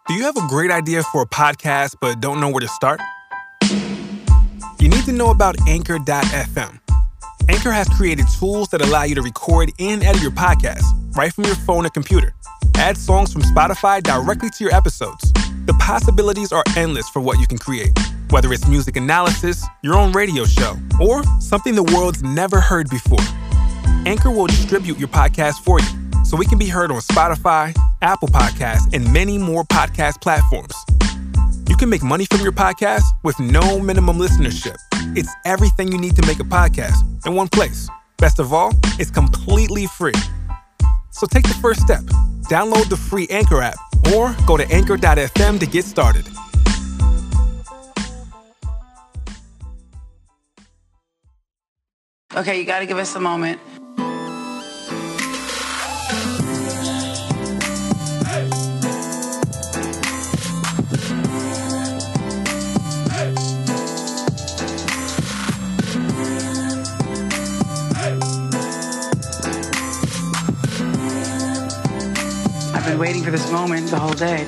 Do you have a great idea for a podcast but don't know where to start? You need to know about Anchor.fm. Anchor has created tools that allow you to record and edit your podcast right from your phone or computer. Add songs from Spotify directly to your episodes. The possibilities are endless for what you can create, whether it's music analysis, your own radio show, or something the world's never heard before. Anchor will distribute your podcast for you, so it can be heard on Spotify, Apple Podcasts, and many more podcast platforms. You can make money from your podcast with no minimum listenership. It's everything you need to make a podcast in one place. Best of all, it's completely free. So take the first step. Download the free Anchor app or go to anchor.fm to get started. Okay, you got to give us a moment. I've been waiting for this moment the whole day.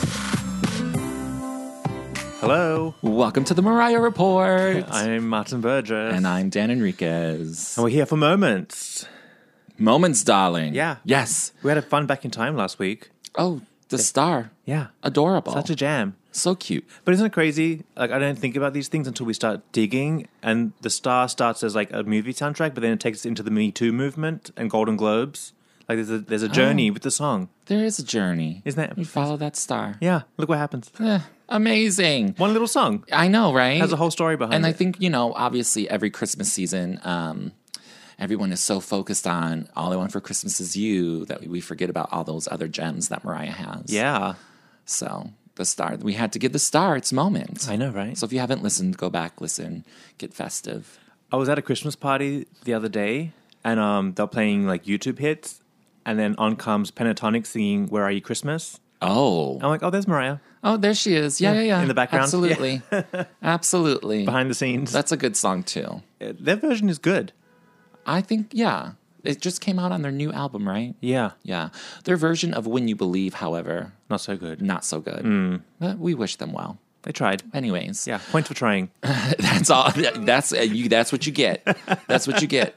Hello. Welcome to the Mariah Report. I'm Martin Burgess. And I'm Dan Enriquez. And we're here for Moments. Moments, darling. Yeah. Yes. We had a fun back in time last week. Oh, the star. Yeah. Adorable. Such a jam. So cute. But isn't it crazy? Like, I don't think about these things until we start digging. And The Star starts as like a movie soundtrack, but then it takes us into the Me Too movement and Golden Globes. Like, there's a journey with the song. There is a journey. Isn't that? You follow that star. Yeah. Look what happens. Amazing. One little song. I know, right? Has a whole story behind it. And I think, obviously every Christmas season, everyone is so focused on All I Want for Christmas Is You that we forget about all those other gems that Mariah has. Yeah. So the star, we had to give the star its moment. I know, right? So if you haven't listened, go back, listen, get festive. I was at a Christmas party the other day, and they're playing like YouTube hits, and then on comes Pentatonic singing "Where Are You Christmas." Oh. I'm like, oh, there's Mariah. Oh, there she is. Yeah. In the background. Absolutely. Absolutely. Behind the scenes. That's a good song, too. Their version is good. I think, yeah. It just came out on their new album, right? Yeah. Yeah. Their version of When You Believe, however, Not so good. not so good. But we wish them well. They tried. Anyways. Yeah. Point for trying. That's all. That's what you get. That's what you get.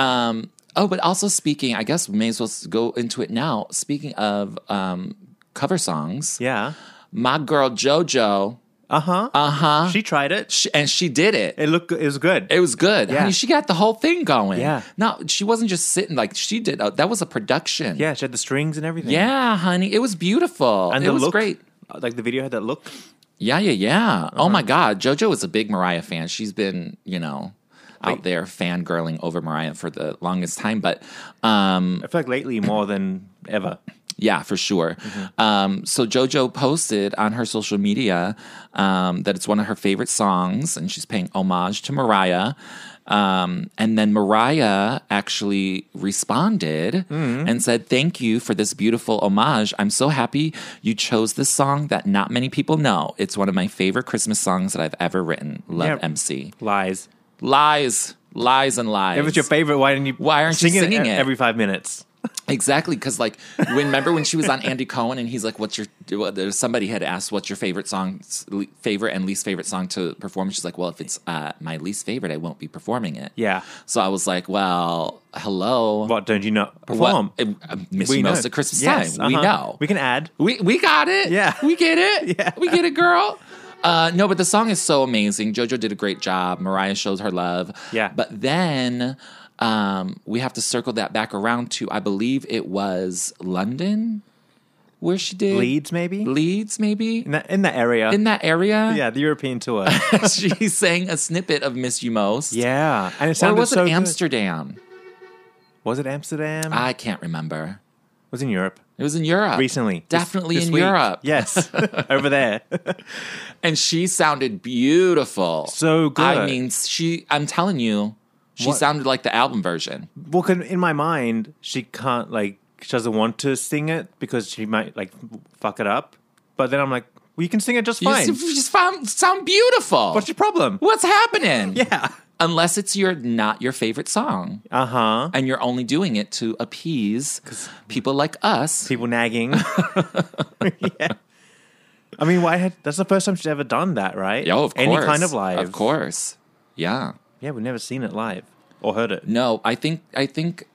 But also speaking, I guess we may as well go into it now. Speaking of cover songs. Yeah. My girl JoJo. She tried it. And she did it. It was good. It was good. Yeah. Honey, she got the whole thing going. Yeah. No, she wasn't just sitting like she did. That was a production. Yeah, she had the strings and everything. Yeah, honey. It was beautiful. And it the was look, great. Like the video had that look. Yeah. Oh my God. JoJo is a big Mariah fan. She's been, out there fangirling over Mariah for the longest time. But I feel like lately more than ever. yeah, for sure. So JoJo posted on her social media that it's one of her favorite songs, and she's paying homage to Mariah. And then Mariah actually responded and said, "Thank you for this beautiful homage. I'm so happy you chose this song that not many people know. It's one of my favorite Christmas songs that I've ever written. Love, MC." Lies. Lies and lies. If it's your favorite, why aren't you singing it every 5 minutes? Exactly, because remember when she was on Andy Cohen and he's like, somebody had asked, what's your favorite and least favorite song to perform? She's like, well, if it's my least favorite, I won't be performing it. Yeah. So I was like, well, hello. What, don't you not perform? Miss You Most at Christmas time. We know. We can add. We got it. Yeah. We get it. Yeah. We get it, girl. No, but the song is so amazing. JoJo did a great job. Mariah shows her love. Yeah. But then we have to circle that back around to, I believe it was London where she did. Leeds, maybe? In that area. Yeah, the European tour. She sang a snippet of Miss You Most. Yeah. And it sounded or was so it good. Amsterdam? Was it Amsterdam? I can't remember. It was in Europe. It was in Europe. Recently. Definitely this in week. Europe. Yes. Over there. And she sounded beautiful. So good. I mean, I'm telling you, she sounded like the album version. Well, 'cause in my mind, she can't, she doesn't want to sing it because she might, fuck it up. But then I'm like, well, you can sing it just fine. You just sound beautiful. What's your problem? What's happening? Yeah. Unless it's not your favorite song. Uh-huh. And you're only doing it to appease people like us. People nagging. Yeah. I mean, that's the first time she's ever done that, right? Oh, of course. Any kind of live. Of course. Yeah. Yeah, we've never seen it live or heard it. No, I think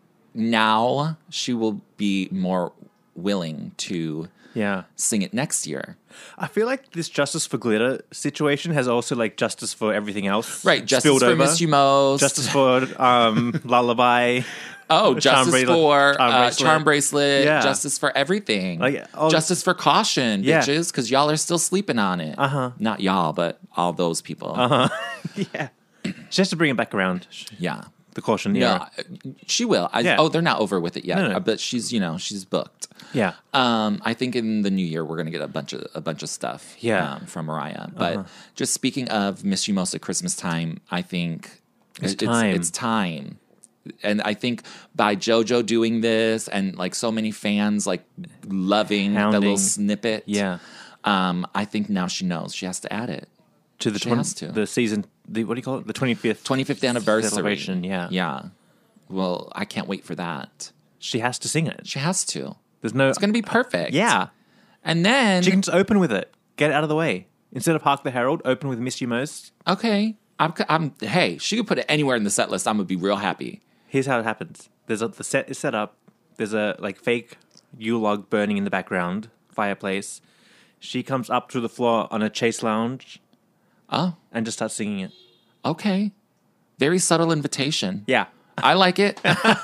now she will be more willing to Yeah. sing it next year. I feel like this Justice for Glitter situation has also like justice for everything else. Right, justice spilled for over. Miss You Most. Justice for Lullaby. Oh, justice for bracelet. charm bracelet. Yeah. Justice for everything. Oh, justice for caution, Yeah. bitches, because y'all are still sleeping on it. Not y'all, but all those people. yeah. She has to bring it back around. Yeah. The caution No, era. she will. Yeah. Oh, they're not over with it yet. No. But she's booked. Yeah. I think in the new year we're gonna get a bunch of stuff. Yeah. From Mariah. But just speaking of Miss You Most at Christmas time, I think time. It's time. And I think by JoJo doing this and like so many fans like loving the Hounding. little snippet, Yeah. I think now she knows she has to add it. To the She has to. the season, what do you call it? The 25th 25th anniversary celebration. Yeah. yeah. Well, I can't wait for that. She has to sing it. She has to. There's no. It's gonna be perfect. Yeah. and then She can just open with it. Get it out of the way. Instead of Hark the Herald, open with Miss You Most. okay, hey, she could put it anywhere in the set list. I'm gonna be real happy. Here's how it happens. The set is set up. There's a like fake Yule log burning in the background, fireplace. She comes up to the floor on a chase lounge Oh, and just starts singing it. okay. Very subtle invitation. Yeah. I like it.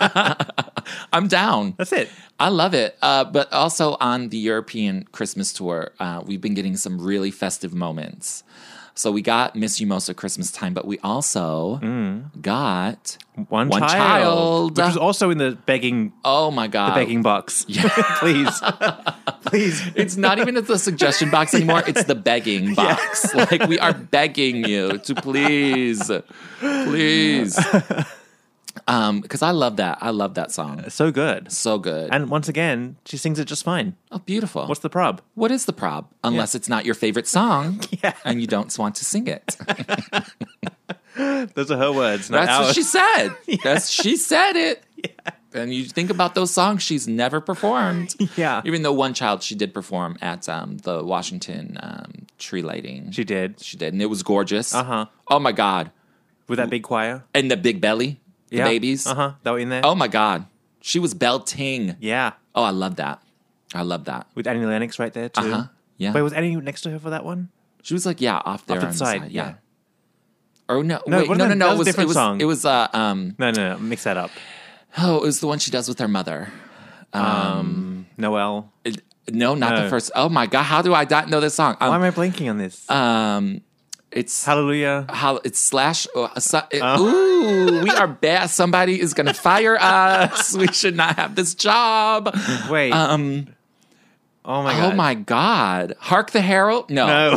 I'm down. That's it. I love it. But also on the European Christmas tour, we've been getting some really festive moments. So we got Miss You Most at Christmas time, but we also got One Child. child. Which was also in the begging Oh my God. the begging box. Please. Please. It's not even at the suggestion box anymore. It's the begging box. Like, we are begging you to please. Because I love that. I love that song. So good. So good. And once again, she sings it just fine. oh, beautiful. What's the prob? What is the prob? Unless it's not your favorite song and you don't want to sing it. Those are her words, not That's what ours. she said. She said it. And you think about those songs she's never performed. Yeah. Even though One Child she did perform at the Washington tree lighting. She did. She did. And it was gorgeous. Uh-huh. Oh my God. With that big choir. And the big belly. The Yeah. babies. Uh-huh. That were in there. Oh my God. She was belting. Yeah. Oh, I love that. I love that. With Annie Lennox right there, too. Uh-huh. Yeah. Wait, was Annie next to her for that one? She was like, yeah, off there to the on side, the side. yeah. Yeah. Or no, No, wait, what no, about- no, that no. was a different song. It was No, mix that up. oh, it was the one she does with her mother. Noelle. No, not No. the first. Oh my God, how do I not know this song? Why am I blanking on this? It's Hallelujah. it's slash. Ooh, we are bad. Somebody is gonna fire us. We should not have this job. Wait. Oh my God. Oh my God, Hark the Herald. No, No.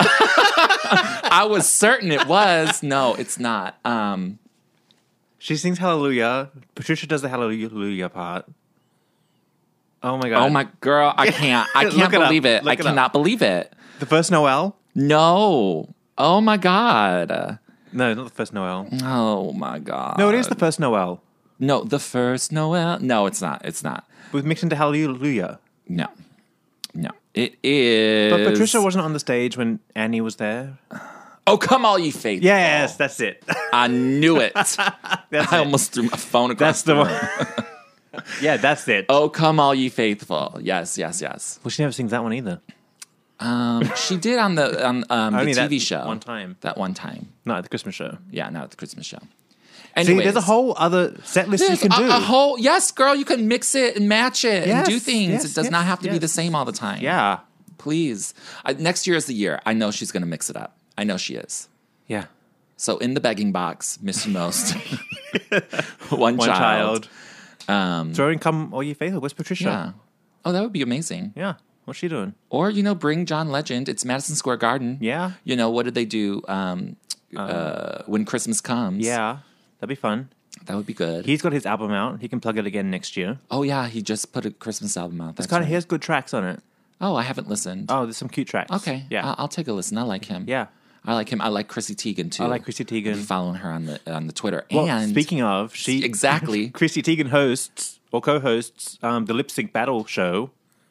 I was certain it was. No, it's not. She sings Hallelujah. Patricia does the Hallelujah part. Oh my God. Oh my girl, I can't. I Look can't it up. believe it. Look I it up. cannot believe it. The first Noel? No. Oh my God. No, not the first Noel. Oh my God. No, it is the first Noel. No, the first Noel. No, it's not. It's not. With mixed into Hallelujah. No. No. It is. But Patricia wasn't on the stage when Annie was there. Oh, come all ye faithful. Yes, that's it. I knew it. That's I it. almost threw my phone across That's the room. one. Yeah, that's it. Oh, come all ye faithful. Yes, yes, yes. Well, she never sings that one either. She did on the Only TV that show. one time. That one time. Not at the Christmas show. Yeah, not at the Christmas show. See, Anyways, there's a whole other set list you There's can do. a whole yes, girl. You can mix it and match it and do Yes, things. yes, it does yes, not have to be yes. the same all the time. Yeah. Please. Next year is the year. I know she's going to mix it up. I know she is. Yeah. So in the begging box, Miss You Most, one One child. child. Throwing Come All Ye Faithful. Where's Patricia? Yeah. Oh, that would be amazing. Yeah. What's she doing? Or bring John Legend. It's Madison Square Garden. Yeah. What did they do? When Christmas comes. Yeah. That'd be fun. that would be good. He's got his album out. He can plug it again next year. Oh yeah, he just put a Christmas album out. That's It's kind of right. he has good tracks on it. Oh, I haven't listened. Oh, there's some cute tracks. Okay, Yeah. I'll take a listen. I like him. Yeah. I like him. I like Chrissy Teigen too. I like Chrissy Teigen. I'm following her on the Twitter. Well, and speaking of, she exactly. Chrissy Teigen hosts or co-hosts the Lip Sync Battle show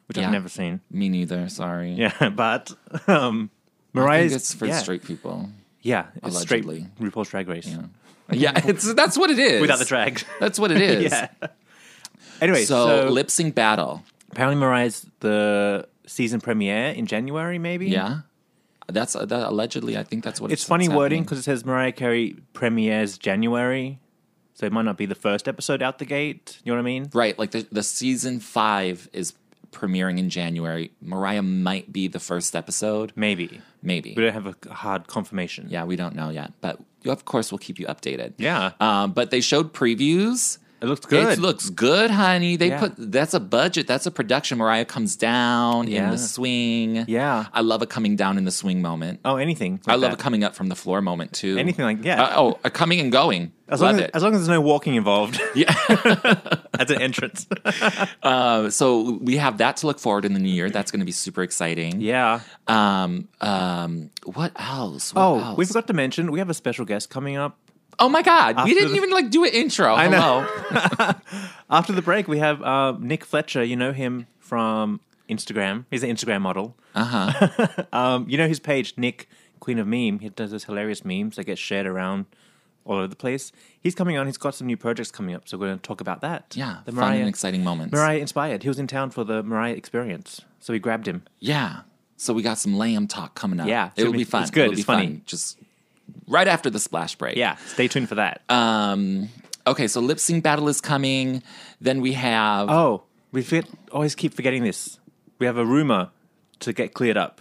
which I've never seen. Me neither. Sorry. Yeah, but I Mariah's think it's for straight people. Yeah, it's straight Allegedly. RuPaul's Drag Race. Yeah, that's what it is. Without the drag. That's what it is. Yeah. Anyway, So lip sync battle. apparently Mariah's the season premiere in January, maybe? Yeah. That allegedly, I think that's what It's funny happening. wording because it says Mariah Carey premieres January. So it might not be the first episode out the gate. You know what I mean? Right, like the season 5 is premiering in January. Mariah might be the first episode. Maybe. We don't have a hard confirmation. Yeah, we don't know yet, but of course we'll keep you updated. Yeah. But they showed previews. It looks good. It looks good, honey. They Yeah. that's a budget. That's a production. Mariah comes down in Yeah. the swing. Yeah. I love a coming down in the swing moment. Oh, anything. I like love that. a coming up from the floor moment too. Anything like yeah. A coming and going. As love long it. as there's no walking involved Yeah. as an entrance. So we have that to look forward in the new year. That's going to be super exciting. Yeah. What else? What else? We forgot to mention we have a special guest coming up. Oh my God. We After didn't the- even do an intro. I know. Hello. After the break, we have Nick Fletcher. You know him from Instagram. He's an Instagram model. You know his page, Nick Queen of Meme. He does those hilarious memes that get shared around all over the place. He's coming on. He's got some new projects coming up, so we're going to talk about that. Yeah. the Fun and exciting moments. Mariah inspired. He was in town for the Mariah experience, so we grabbed him. Yeah. So we got some lamb talk coming up. Yeah, It'll it's be fun. it's good. It'll It's be funny. fun. Just right after the splash break. Yeah, stay tuned for that. Okay, so lip sync battle is coming. Then we have Always keep forgetting this. We have a rumor to get cleared up.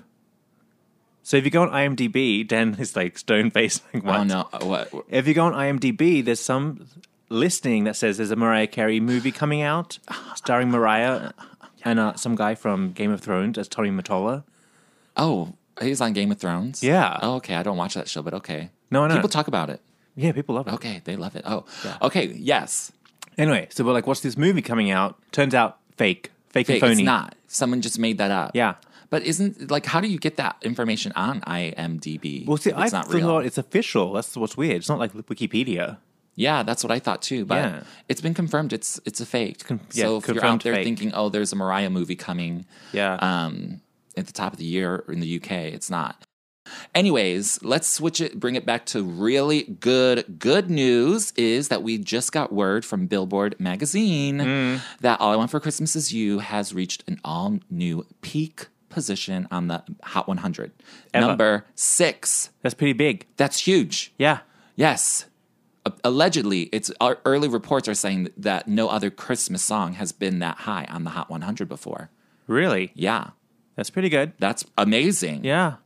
So if you go on IMDb, Dan is like stone faced. Like, what? Oh no. What? If you go on IMDb, there's some listing that says there's a Mariah Carey movie coming out starring Mariah and some guy from Game of Thrones as Tommy Mottola. Oh, he's on Game of Thrones? Yeah. Oh, okay. I don't watch that show, but okay. No, I know. People talk about it. Yeah, people love it. Okay, they love it. Oh, okay. Yes. Anyway, so we're like, what's this movie coming out? Turns out fake and Fake. phony. It's not. Someone just made that up. Yeah. But isn't how do you get that information on IMDb? Well, see, if I it's not real. thought it's official. That's what's weird. It's not like Wikipedia. Yeah, that's what I thought too. But Yeah. it's been confirmed. It's a fake. So if you're out confirmed there fake. thinking, oh, there's a Mariah movie coming, Yeah. at the top of the year in the UK, it's not. Anyways, let's switch it, bring it back to really good news is that we just got word from Billboard magazine that All I Want for Christmas Is You has reached an all new peak position on the Hot 100. Ever. Number 6. That's pretty big. That's huge. Yeah. Yes. Allegedly, our early reports are saying that no other Christmas song has been that high on the Hot 100 before. Really? Yeah. That's pretty good. That's amazing. Yeah.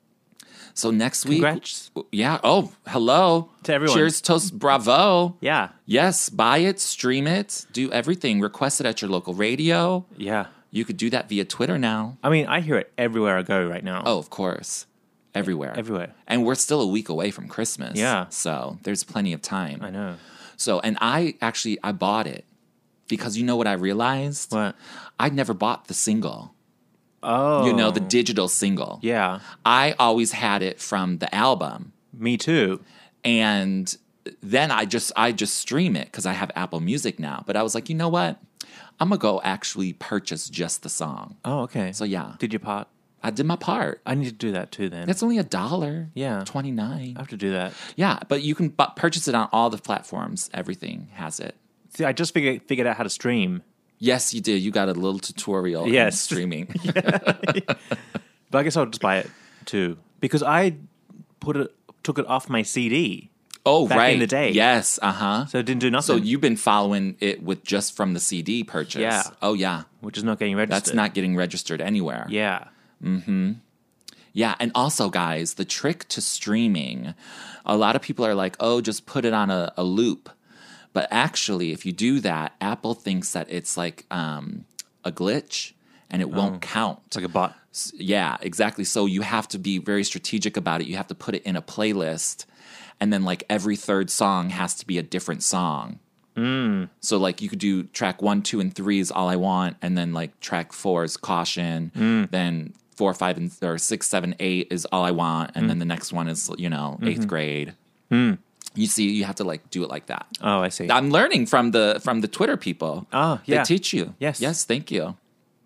So next week, Congrats. yeah. Oh, hello To everyone. Cheers, toast, bravo. Yeah. Yes, buy it, stream it, do everything. Request it at your local radio. Yeah. You could do that via Twitter now. I mean, I hear it everywhere I go right now. Oh, of course, everywhere, Everywhere. And we're still a week away from Christmas. Yeah. so there's plenty of time. I know. So, and I bought it because you know what I realized? What? I'd never bought the single. Oh. You know, the digital single. Yeah. I always had it from the album. Me too. And then I just stream it because I have Apple Music now. But I was like, you know what? I'm going to go actually purchase just the song. Oh, okay. So, yeah. Did you part? I did my part. I need to do that too then. It's only $1. Yeah. $29. I have to do that. Yeah, but you can purchase it on all the platforms. Everything has it. See, I just figured out how to stream. Yes, you did. You got a little tutorial on Yes. streaming. But I guess I'll just buy it too. Because I took it off my CD. Oh, Back right. in the day. Yes, uh-huh. So it didn't do nothing. So you've been following it with just from the CD purchase. Yeah. Oh, yeah. which is not getting registered. That's not getting registered anywhere. Yeah. Yeah, and also, guys, the trick to streaming, a lot of people are like, oh, just put it on a loop. But actually, if you do that, Apple thinks that it's like a glitch and it won't count. It's like a bot. Yeah, exactly. So you have to be very strategic about it. You have to put it in a playlist. And then, like, every third song has to be a different song. So, like, you could do track 1, 2, and 3 is All I Want. And then, like, track 4 is Caution. Then 4, 5, or 6, 7, 8 is All I Want. And then the next one is, you know, 8th grade. You see, you have to, like, do it like that. Oh, I see. I'm learning from the Twitter people. Oh, yeah. They teach you. Yes. Yes, thank you.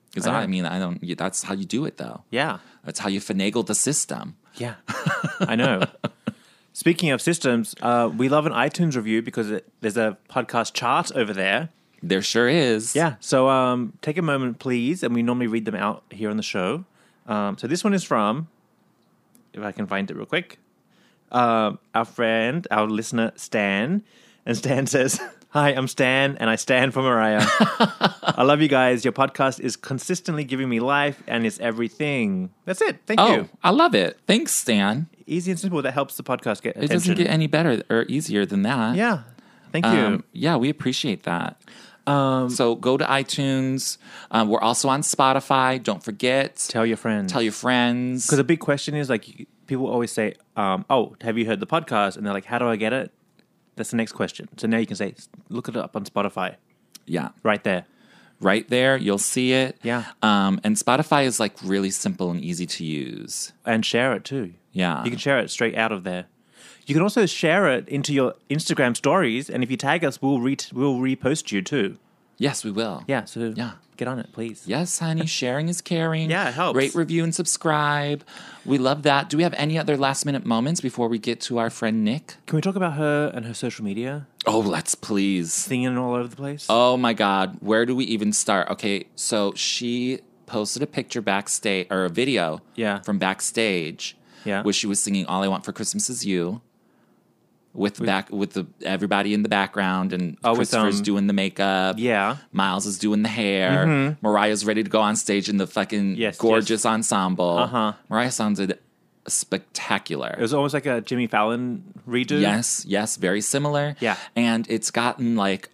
Because I mean, I don't. That's how you do it, though. Yeah. That's how you finagle the system. Yeah. I know. Speaking of systems, we love an iTunes review because there's a podcast chart over there. There sure is. Yeah. So take a moment, please, and we normally read them out here on the show. So this one is from, if I can find it real quick, our friend, our listener, Stan. And Stan says, "Hi, I'm Stan, and I stand for Mariah. I love you guys. Your podcast is consistently giving me life, and it's everything." That's it. Thank you. I love it. Thanks, Stan. Easy and simple. That helps the podcast get It attention. doesn't get any better or easier than that. Yeah. Thank you. Yeah, we appreciate that. So go to iTunes. We're also on Spotify. Don't forget. Tell your friends. Tell your friends. Because the big question is, like, people always say, "Oh, have you heard the podcast?" And they're like, "How do I get it?" That's the next question. So now you can say, "Look it up on Spotify." Yeah. Right there. Right there. You'll see it. Yeah. And Spotify is like really simple and easy to use. And share it too. Yeah. You can share it straight out of there. You can also share it into your Instagram stories, and if you tag us, we'll repost you too. Yes, we will. Yeah, so Yeah. get on it, please. Yes, honey. Sharing is caring. Yeah, it helps. Rate, review, and subscribe. We love that. Do we have any other last minute moments before we get to our friend Nick? Can we talk about her and her social media? Oh, let's please. Singing all over the place? Oh my God. Where do we even start? Okay, so she posted a picture backstage, or a video from backstage Yeah. where she was singing All I Want for Christmas Is You. With everybody in the background, and with, Christopher's doing the makeup. Yeah. Miles is doing the hair. Mariah's ready to go on stage in the fucking gorgeous ensemble. Mariah sounded spectacular. It was almost like a Jimmy Fallon redo. Yes, very similar. Yeah. And it's gotten like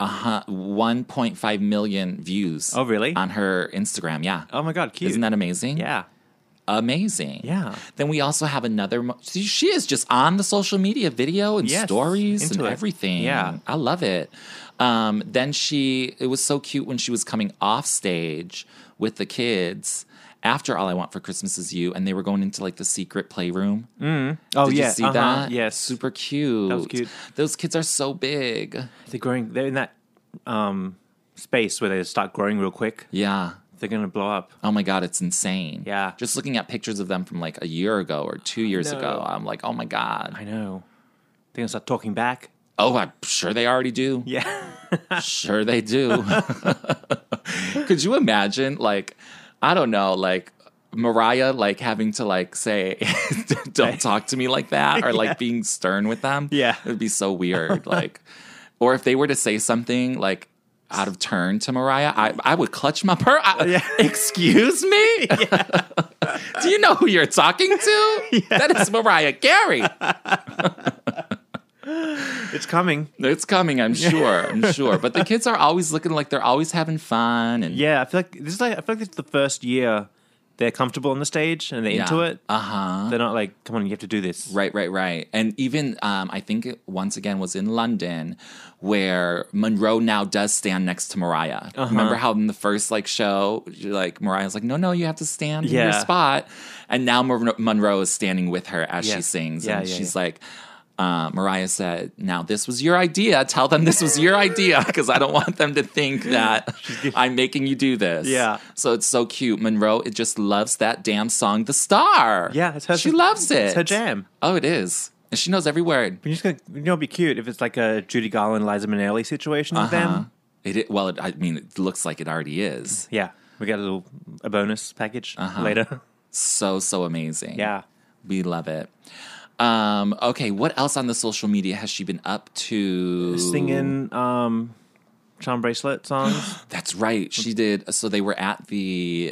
1.5 million views. Oh, really? On her Instagram, yeah. Oh my God, cute. Isn't that amazing? Yeah. Amazing. Yeah. Then we also have another. She is just on the social media video and stories and into it. everything. Yeah. I love it. Then it was so cute when she was coming off stage with the kids after All I Want for Christmas Is You, and they were going into like the secret playroom. Oh, Did yeah. you see that? Yes. Super cute. That was cute. Those kids are so big. They're in that space where they start growing real quick. Yeah. They're going to blow up. Oh my God, it's insane. Yeah. Just looking at pictures of them from like a year ago or 2 years ago, I'm like, oh my God. I know. They're going to start talking back. Oh, I'm sure they already do. Yeah. Sure they do. Could you imagine, like, I don't know, like Mariah, like having to like say, don't talk to me like that, or like being stern with them? Yeah. It would be so weird. Like, or if they were to say something like out of turn to Mariah, I would clutch my pearl. Excuse me? Do you know who you're talking to? That is Mariah Carey. It's coming. It's coming, I'm sure. But the kids are always looking like they're always having fun. And Yeah, I feel like this is the first year they're comfortable on the stage and they're into it. They're not like, come on, you have to do this. Right. And even, I think it once again was in London where Monroe now does stand next to Mariah. Remember how in the first like show, like Mariah's like, no, you have to stand in your spot. And now Monroe is standing with her as she sings. And she's like, Mariah said, now this was your idea. Tell them this was your idea because I don't want them to think that I'm making you do this. Yeah. So it's so cute. Monroe, it just loves that damn song, The Star. Yeah, it's her. She loves it. It's her jam. Oh, it is. And she knows every word. But it'd be cute if it's like a Judy Garland, Liza Minnelli situation with them. It looks like it already is. Yeah. We get a bonus package later. So amazing. Yeah. We love it. Okay, what else on the social media has she been up to? Singing Charm Bracelet songs. That's right. She did. So they were at the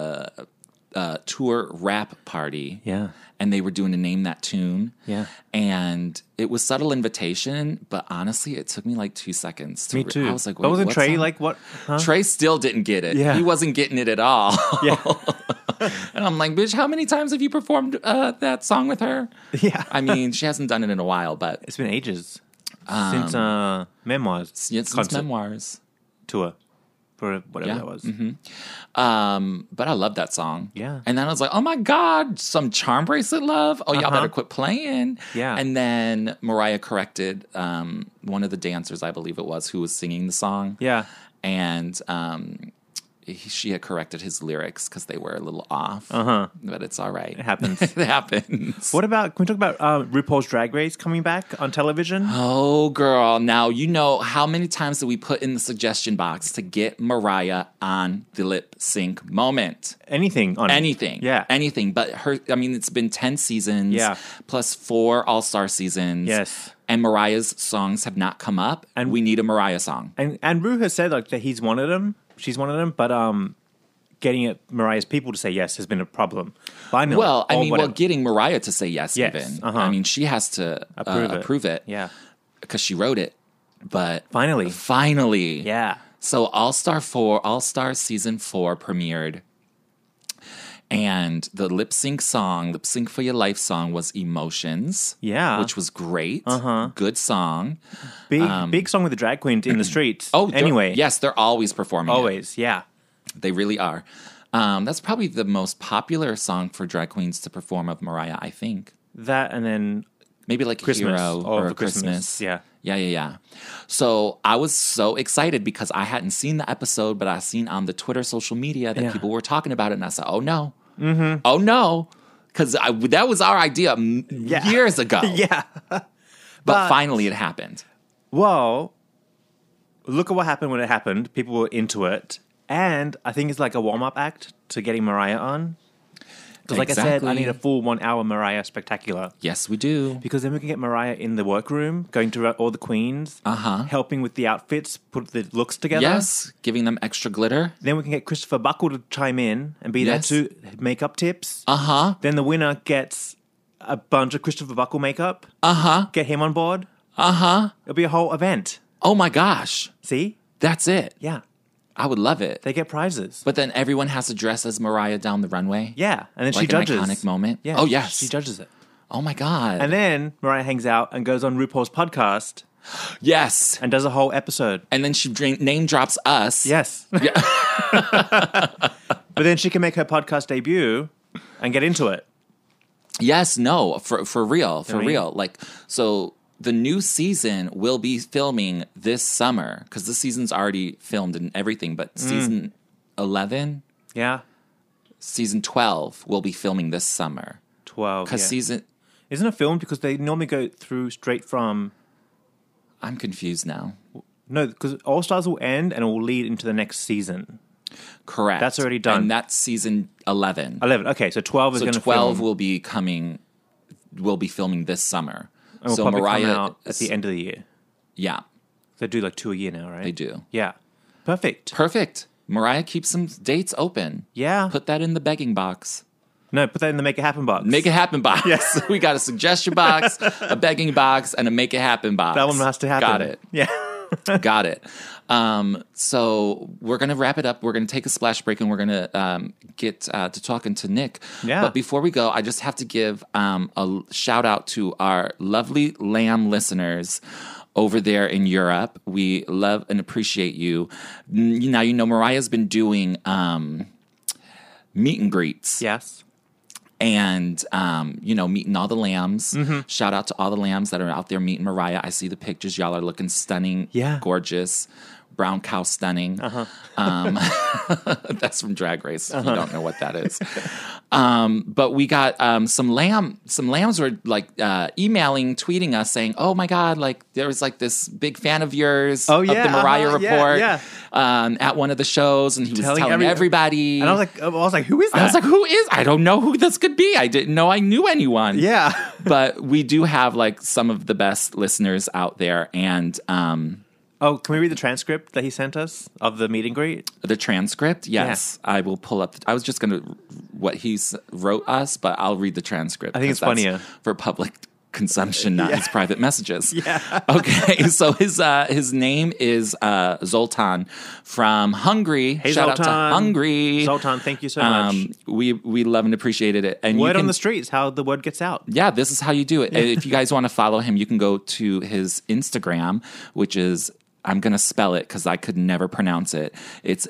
tour rap party. Yeah. And they were doing a Name That Tune. Yeah. And it was subtle invitation, but honestly, it took me like 2 seconds. Me too. I was like, but wasn't what Trey song? like, what? Huh? Trey still didn't get it. Yeah. He wasn't getting it at all. Yeah. And I'm like, bitch, how many times have you performed that song with her? Yeah. I mean, she hasn't done it in a while, but It's been ages. Since Memoirs. since concert Memoirs. tour. For whatever that was. But I love that song. Yeah. And then I was like, oh my God, some Charm Bracelet love. Oh, y'all better quit playing. Yeah. And then Mariah corrected one of the dancers, I believe it was, who was singing the song. Yeah. And she had corrected his lyrics because they were a little off. But it's all right. It happens. It happens. What about, can we talk about RuPaul's Drag Race coming back on television? Oh, girl. Now, you know how many times did we put in the suggestion box to get Mariah on the lip sync moment? Anything on Anything. Yeah. Anything. But it's been 10 seasons. Yeah. Plus 4 All-Star seasons. Yes. And Mariah's songs have not come up. And we need a Mariah song. And Ru has said like that he's wanted them. She's wanted them. But getting Mariah's people to say yes has been a problem. Finally. Well, getting Mariah to say yes. Yes. Even. She has to approve it. Yeah. Because she wrote it. But finally. Yeah. So All-Star Season 4 premiered. And the lip sync for your life song was Emotions. Yeah. Which was great. Good song. Big song with the drag queens in the streets. Anyway. Yes, they're always performing. Always, yeah. They really are. That's probably the most popular song for drag queens to perform of Mariah, I think. That and then maybe like Christmas. Hero or a Christmas. Yeah. Yeah. So I was so excited because I hadn't seen the episode, but I seen on the Twitter social media that people were talking about it. And I said, oh no. Mm-hmm. Oh no. Because that was our idea years ago. Yeah. But finally it happened. Well, look at what happened when it happened. People were into it. And I think it's like a warm-up act to getting Mariah on. Because like I said, I need a full 1 hour Mariah spectacular. Yes, we do. Because then we can get Mariah in the workroom, going to all the queens, helping with the outfits, put the looks together. Yes, giving them extra glitter. Then we can get Christopher Buckle to chime in and be there too, makeup tips. Then the winner gets a bunch of Christopher Buckle makeup. Get him on board. It'll be a whole event. Oh my gosh. See? That's it. Yeah. I would love it. They get prizes. But then everyone has to dress as Mariah down the runway. Yeah. And then like she judges. An iconic moment. Yeah. Oh, yes. She judges it. Oh, my God. And then Mariah hangs out and goes on RuPaul's podcast. Yes. And does a whole episode. And then she name drops us. Yes. Yeah. But then she can make her podcast debut and get into it. Yes. No. For real. For real. Like, so... The new season will be filming this summer because the season's already filmed and everything. But season 11, season 12 will be filming this summer. 12, because season isn't it filmed because they normally go through straight from. I'm confused now. No, because All Stars will end and it will lead into the next season. Correct. That's already done. And that's season 11. 11. Okay, so 12 is going to. So 12 will be coming. Will be filming this summer. And will probably Mariah come out at the end of the year. Yeah. They do like 2 a year now, right? They do. Yeah. Perfect. Mariah keeps some dates open. Yeah. Put that in the begging box. No, put that in the Make It Happen box. Make It Happen box. Yes. We got a suggestion box, a begging box, and a Make It Happen box. That one has to happen. Got it. Yeah. Got it. So we're going to wrap it up. We're going to take a splash break and we're going to get to talking to Nick. Yeah. But before we go, I just have to give a shout out to our lovely Lamb listeners over there in Europe. We love and appreciate you. Now, you know, Mariah's been doing meet and greets. Yes. And, meeting all the lambs. Mm-hmm. Shout out to all the lambs that are out there meeting Mariah. I see the pictures. Y'all are looking stunning. Yeah. Gorgeous. Brown cow stunning. That's from Drag Race. If you don't know what that is. But we got some lambs were like emailing, tweeting us saying, oh my God, like there was like this big fan of yours of the Mariah Report at one of the shows, and he was telling everybody. And I was like, who is that? I was like, who is? I don't know who this could be. I didn't know I knew anyone. Yeah. But we do have like some of the best listeners out there, and oh, can we read the transcript that he sent us of the meet and greet? The transcript? Yes. Yeah. I will pull up. I was just going to what he wrote us, but I'll read the transcript. I think it's funnier. For public consumption, not his private messages. Yeah. Okay, so his name is Zoltan from Hungary. Hey, Shout Zoltan. out to Hungary. Zoltan, thank you so much. We love and appreciated it. And word on the streets, how the word gets out. Yeah, this is how you do it. If you guys want to follow him, you can go to his Instagram, which is, I'm going to spell it because I could never pronounce it. It's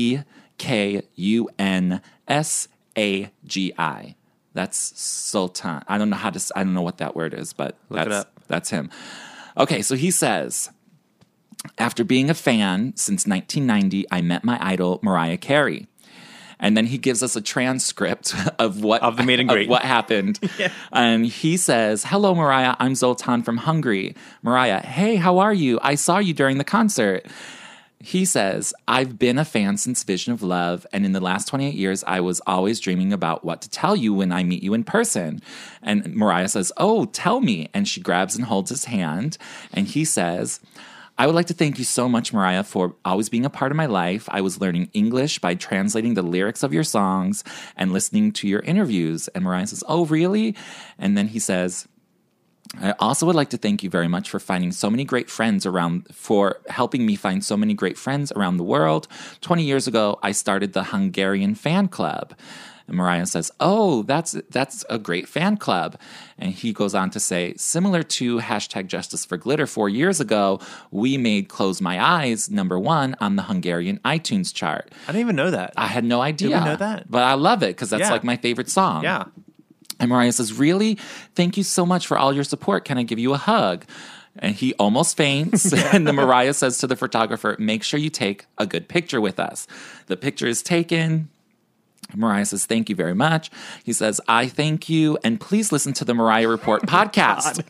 ZKUNSAGI. That's Sultan. I don't know what that word is, but that's him. Okay, so he says, After being a fan since 1990, I met my idol, Mariah Carey. And then he gives us a transcript of the meet and greet. what happened. Yeah. And he says, "Hello, Mariah. I'm Zoltan from Hungary." Mariah, "Hey, how are you? I saw you during the concert." He says, "I've been a fan since Vision of Love, and in the last 28 years, I was always dreaming about what to tell you when I meet you in person." And Mariah says, "Oh, tell me." And she grabs and holds his hand, and he says, "I would like to thank you so much, Mariah, for always being a part of my life. I was learning English by translating the lyrics of your songs and listening to your interviews." And Mariah says, "Oh, really?" And then he says, "I also would like to thank you very much for finding so many great friends for helping me find so many great friends around the world. 20 years ago, I started the Hungarian fan club." And Mariah says, "Oh, that's a great fan club." And he goes on to say, "Similar to #Justice for Glitter 4 years ago, we made Close My Eyes #1 on the Hungarian iTunes chart." I didn't even know that. I had no idea. Didn't know that. But I love it because that's Yeah. like my favorite song. Yeah. And Mariah says, "Really? Thank you so much for all your support. Can I give you a hug?" And he almost faints. And then Mariah says to the photographer, "Make sure you take a good picture with us." The picture is taken. Mariah says, "Thank you very much." He says, "I thank you, and please listen to the Mariah Report podcast."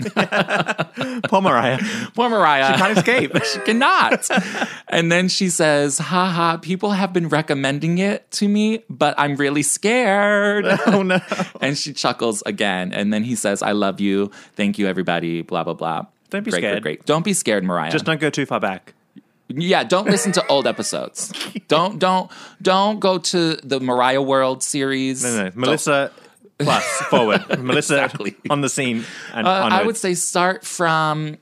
Poor Mariah. Poor Mariah. She can't escape. She cannot. And then she says, "Haha, people have been recommending it to me, but I'm really scared." Oh, no. And she chuckles again. And then he says, "I love you. Thank you, everybody. Blah, blah, blah." Don't be Great, scared. Great. Don't be scared, Mariah. Just don't go too far back. Yeah, don't listen to old episodes. Don't go to the Mariah World series. No. Melissa plus forward. Melissa Exactly. on the scene and I onwards. would say start from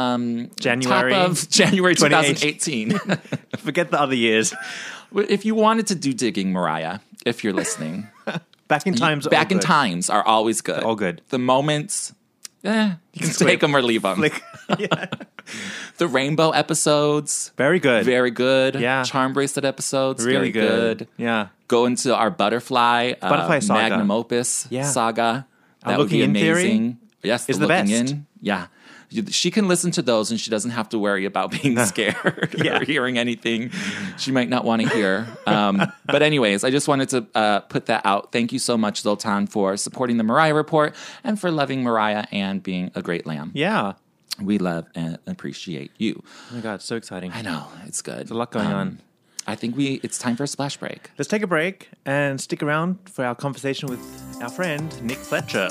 January top of January 2018. 2018. Forget the other years. If you wanted to do digging, Mariah, if you're listening, Back in times. are back all in good. times are always good. All good. The moments, you can skip. take them or leave them. Flick. Yeah. The Rainbow episodes, Very good. very good. Yeah. Charm Bracelet episodes, really very good. Yeah. Go into our Butterfly Saga. magnum opus Yeah. saga. Our That would be Looking In Theory amazing. Yes, is the Looking best. In. Yeah. She can listen to those and she doesn't have to worry about being scared Yeah. or hearing anything she might not want to hear. But anyways, I just wanted to put that out. Thank you so much, Zoltan, for supporting the Mariah Report and for loving Mariah and being a great lamb. Yeah. We love and appreciate you. Oh my God, so exciting. I know, it's good. There's a lot going on. I think it's time for a splash break. Let's take a break and stick around for our conversation with our friend, Nick Fletcher.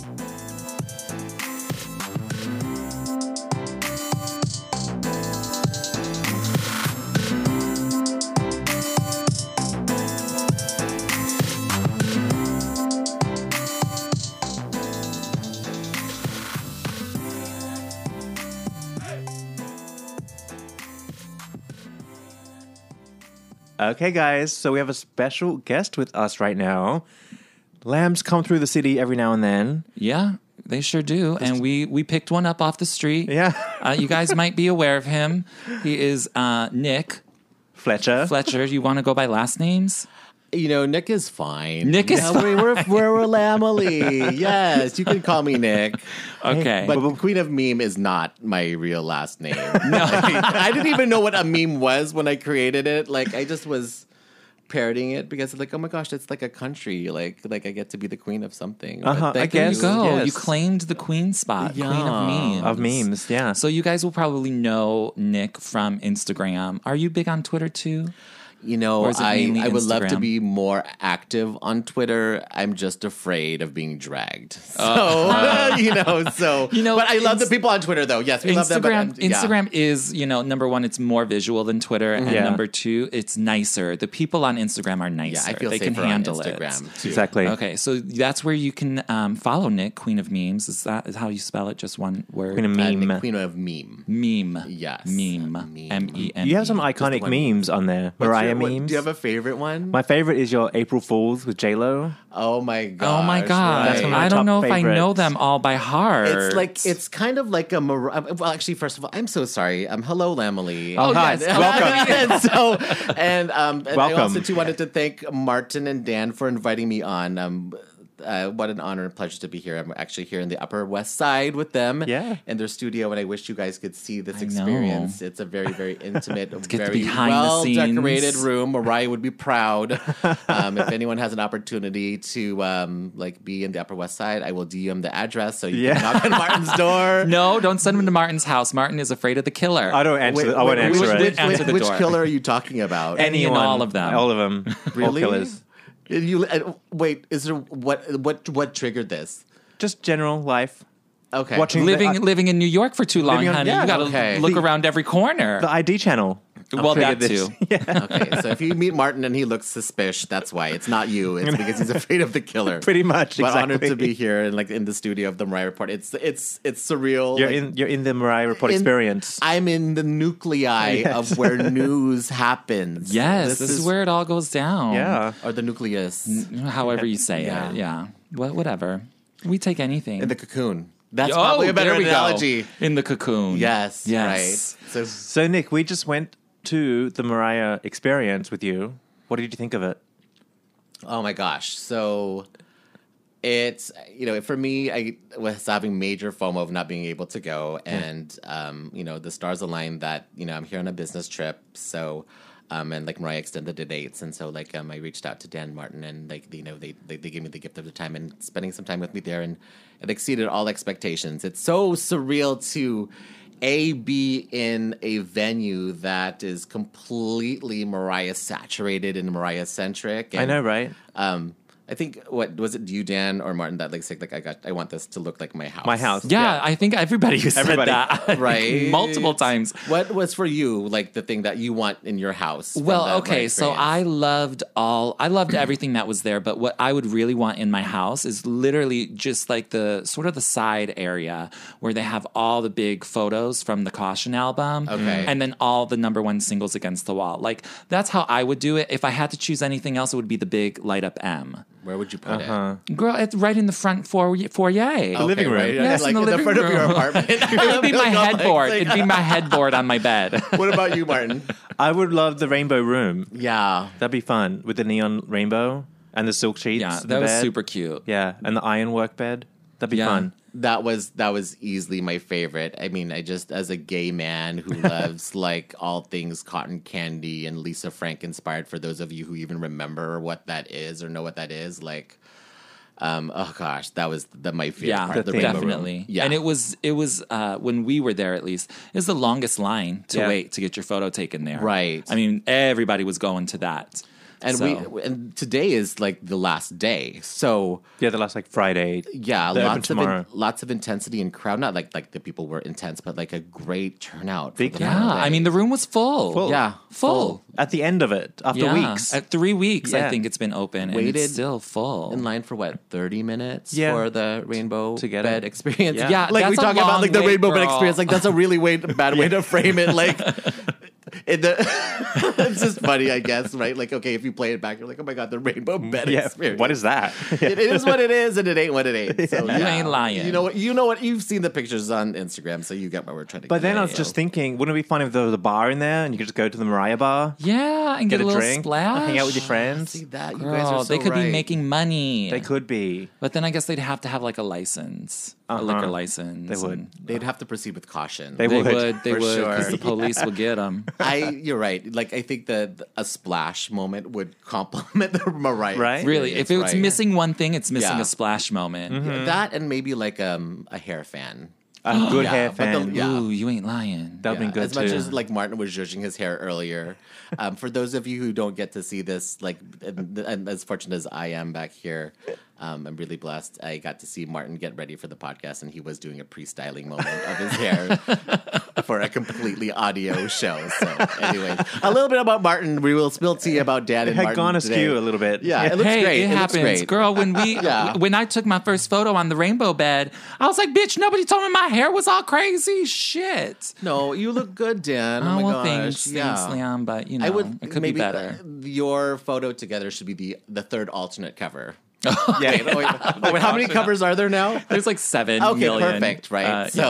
Okay, guys, so we have a special guest with us right now. Lambs come through the city every now and then. Yeah, they sure do. And we picked one up off the street. Yeah. You guys might be aware of him. He is Nick Fletcher. Fletcher. You want to go by last names? You know, Nick is fine. Nick is We're a Lamely. Yes, you can call me Nick. Okay. But Queen of Meme is not my real last name. No. I didn't even know what a meme was when I created it. Like, I just was parodying it because, like, oh my gosh, it's like a country. Like I get to be the queen of something. But Uh-huh, thank I guess. you. Go. Yes. You claimed the queen spot. Yeah. Queen of memes. Of memes, yeah. So you guys will probably know Nick from Instagram. Are you big on Twitter too? You know, Or is it mainly I would love to Instagram? be more active on Twitter. I'm just afraid of being dragged. So, you know, but I love the people on Twitter, though. Yes, we love them. But, yeah. Instagram is, number one, it's more visual than Twitter, and Yeah. number two, it's nicer. The people on Instagram are nicer. Yeah, I feel they can safer handle on Instagram, it. too. Exactly. Okay, so that's where you can follow Nick, Queen of Memes. Is how you spell it? Just one word. Queen of meme. Nick, Queen of Meme. Meme. Yes. Meme. Meme. M-E-M-E. You have some iconic one. memes on there. Mariah memes. Do you have a favorite one? My favorite is your April Fools with J-Lo. Oh my god! Oh my god! That's one of my I don't top know if I know favorites. them all by heart. It's kind of like a well, actually, first of all, I'm so sorry. Hello, Lamely. Oh, hi. Welcome. and I Welcome. also too wanted to thank Martin and Dan for inviting me on. what an honor and pleasure to be here. I'm actually here in the Upper West Side with them in their studio, and I wish you guys could see this experience. It's a very, very intimate, very well-decorated room. Mariah would be proud. If anyone has an opportunity to be in the Upper West Side, I will DM the address so you can knock on Martin's door. No, don't send him to Martin's house. Martin is afraid of the killer. I don't answer. I won't answer it. Which killer are you talking about? Any and all of them. All of them. Really? All killers. Wait, is there what triggered this? Just general life. Okay. Living in New York for too long, honey. Yeah, you got to look around every corner. The ID channel. Well, that too. Okay, so if you meet Martin and he looks suspicious, that's why. It's not you. It's because he's afraid of the killer. Pretty much, But honored to be here and in the studio of the Mariah Report. It's surreal. You're in the Mariah Report experience. I'm in the nuclei of where news happens. Yes, this is where it all goes down. Yeah. Or the nucleus. However you say it. Yeah. Whatever. We take anything. In the cocoon. That's probably a better analogy. Go. In the cocoon. Yes. Right. So Nick, we just went to the Mariah experience with you. What did you think of it? Oh my gosh. So it's, for me, I was having major FOMO of not being able to go. And, the stars aligned that, I'm here on a business trip. So, and Mariah extended the dates. And so I reached out to Dan Martin and they gave me the gift of the time and spending some time with me there. And it exceeded all expectations. It's so surreal to be in a venue that is completely Mariah saturated and Mariah centric. I know, right? I think what was it, you, Dan, or Martin, that I want this to look like my house. My house. Yeah, I think everybody said that right multiple times. What was for you the thing that you want in your house? Well, okay, so I loved everything that was there, but what I would really want in my house is literally just the sort of the side area where they have all the big photos from the Caution album, and then all the #1 singles against the wall. That's how I would do it. If I had to choose anything else, it would be the big light up M. Where would you put it? Girl, it's right in the front foyer. The living room. Right? Yes, in the living front room. of your apartment. It would be my headboard. It'd be my headboard on my bed. What about you, Martin? I would love the rainbow room. Yeah. That'd be fun with the neon rainbow and the silk sheets. Yeah, that was super cute. Yeah, and the ironwork bed. That'd be fun. That was easily my favorite. I mean, I just, as a gay man who loves all things cotton candy and Lisa Frank inspired, for those of you who even remember what that is or know what that is, oh gosh, that was my favorite part of the rainbow definitely. Room. Yeah. And it was when we were there, at least, it was the longest line to wait to get your photo taken there. Right. I mean, everybody was going to that. And and today is the last day. So the last Friday. Yeah, lots of intensity and crowd. Not like the people were intense, but a great turnout. I mean the room was full. Yeah, full. At the end of it, after weeks. At 3 weeks, I think it's been open. Waited and it's still full. In line for 30 minutes for the rainbow bed experience. Yeah, we talk about the rainbow bed experience. That's a really bad way to frame it. It's just funny, I guess, right? Okay, if you play it back, you're like, oh my god, the rainbow bed experience. What is that? It is what it is, and it ain't what it ain't. So, you ain't lying. You know what? You've seen the pictures on Instagram, so you get what we're trying to. But then I was just thinking, wouldn't it be fun if there was a bar in there and you could just go to the Mariah bar? Yeah, and get a little drink, splash, hang out with your friends. See that? Girl, you guys are so they could right. be making money. They could be. But then I guess they'd have to have a license, a liquor license. They would. They'd have to proceed with caution. They would, they would, because the police would get them. You're right. I think that a splash moment would complement the Mariah. Right? Really, if it's missing one thing, it's missing a splash moment. Mm-hmm. That and maybe a hair fan. A good hair fan. Ooh, you ain't lying. That would be good as too. Much as Martin was zhuzhing his hair earlier. For those of you who don't get to see this, and as fortunate as I am back here, I'm really blessed. I got to see Martin get ready for the podcast, and he was doing a pre-styling moment of his hair for a completely audio show. So, anyways, a little bit about Martin. We will spill tea about Dan and Martin. It had gone askew a little bit. Yeah, it looks great. It happens, great. Girl. When when I took my first photo on the rainbow bed, I was like, "Bitch, nobody told me my hair was all crazy." Shit. No, you look good, Dan. Oh my well, gosh. thanks, Leon. But it could be better. Your photo together should be the third alternate cover. Yeah. Wait, how many covers are there now? There's 7 okay, million. perfect, right? So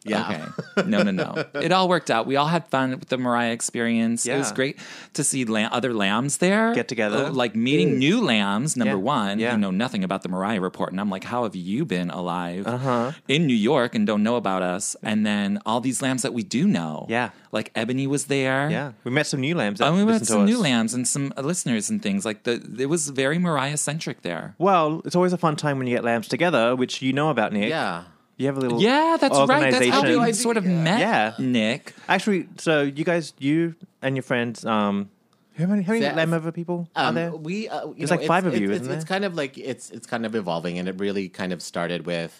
Yeah. Okay. No. It all worked out. We all had fun with the Mariah experience. It was Yeah. great to see other lambs there. Get together. Like meeting new lambs, number one. Yeah. You know nothing about the Mariah Report. And I'm like, how have you been alive in New York and don't know about us? And then all these lambs that we do know. Yeah. Like Ebony was there. Yeah, we met some new lambs. That And we met listened to some new us. lambs and some listeners and things. Like it was very Mariah-centric there. Well, it's always a fun time when you get lambs together, which you know about, Nick. Yeah. You have a little Yeah, that's right. That's how organization. we sort of met Yeah. Nick. Actually, so you and your friends, how many That- lamb over people are there? We There's like 5 of you, isn't It's there? kind of like it's kind of evolving, and it really kind of started with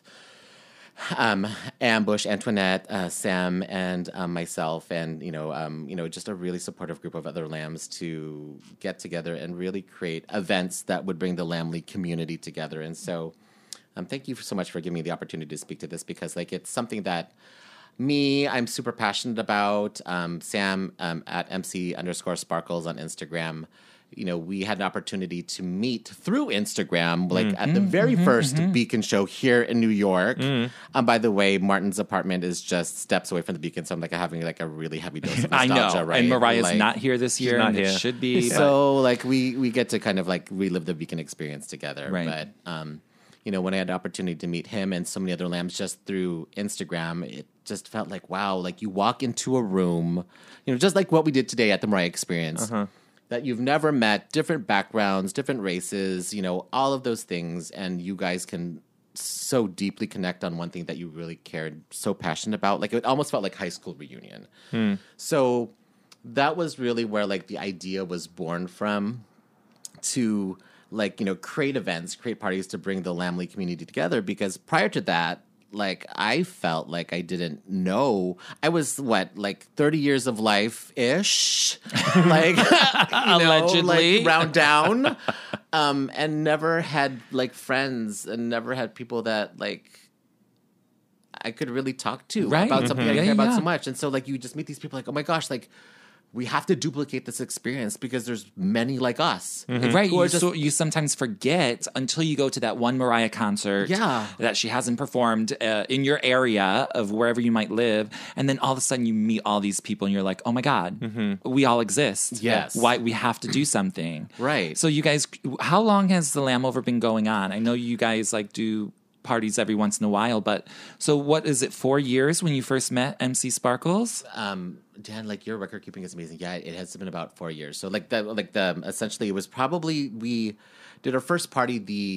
Ambush, Antoinette, Sam, and myself, and just a really supportive group of other lambs to get together and really create events that would bring the Lamb community together. And so, thank you so much for giving me the opportunity to speak to this, because like it's something that I'm super passionate about. Sam at MC_Sparkles on Instagram. We had an opportunity to meet through Instagram, like at the very first Beacon show here in New York. By the way, Martin's apartment is just steps away from the Beacon, so I'm like having like a really heavy dose of I nostalgia, know. right? And Mariah's Like, not here this year. not And here. it should be. so like we get to kind of like relive the Beacon experience together. Right. But when I had the opportunity to meet him and so many other lambs just through Instagram, it just felt like, wow, like you walk into a room, just like what we did today at the Mariah Experience, that you've never met, different backgrounds, different races, all of those things, and you guys can so deeply connect on one thing that you really cared, so passionate about. Like it almost felt like high school reunion. So that was really where like the idea was born from, to like, create events, create parties to bring the Lamb community together. Because prior to that, like I felt like I didn't know. I was like 30 years of life-ish, like Allegedly. like round down, and never had like friends and never had people that like I could really talk to Right. about something I Yeah, care about yeah. so much. And so like you just meet these people like, oh my gosh, like we have to duplicate this experience because there's many like us. Right. Who are just- You sometimes forget until you go to that one Mariah concert Yeah. that she hasn't performed in your area of wherever you might live. And then all of a sudden you meet all these people and you're like, oh my God, we all exist. Yes. Why we have to do something. Right. So you guys, how long has the Lamb Over been going on? I know you guys like do parties every once in a while, but so what is it, 4 years when you first met MC Sparkles? Dan, like your record keeping is amazing. Yeah, it has been about 4 years. So the essentially it was probably we did our first party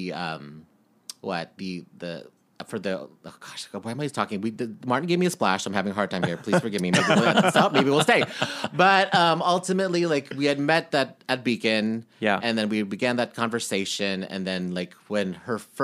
why am I talking? Martin gave me a splash. I'm having a hard time here. Please forgive me. Maybe we'll end this up. Maybe we'll stay. But ultimately, like we had met that at Beacon. Yeah. And then we began that conversation. And then like when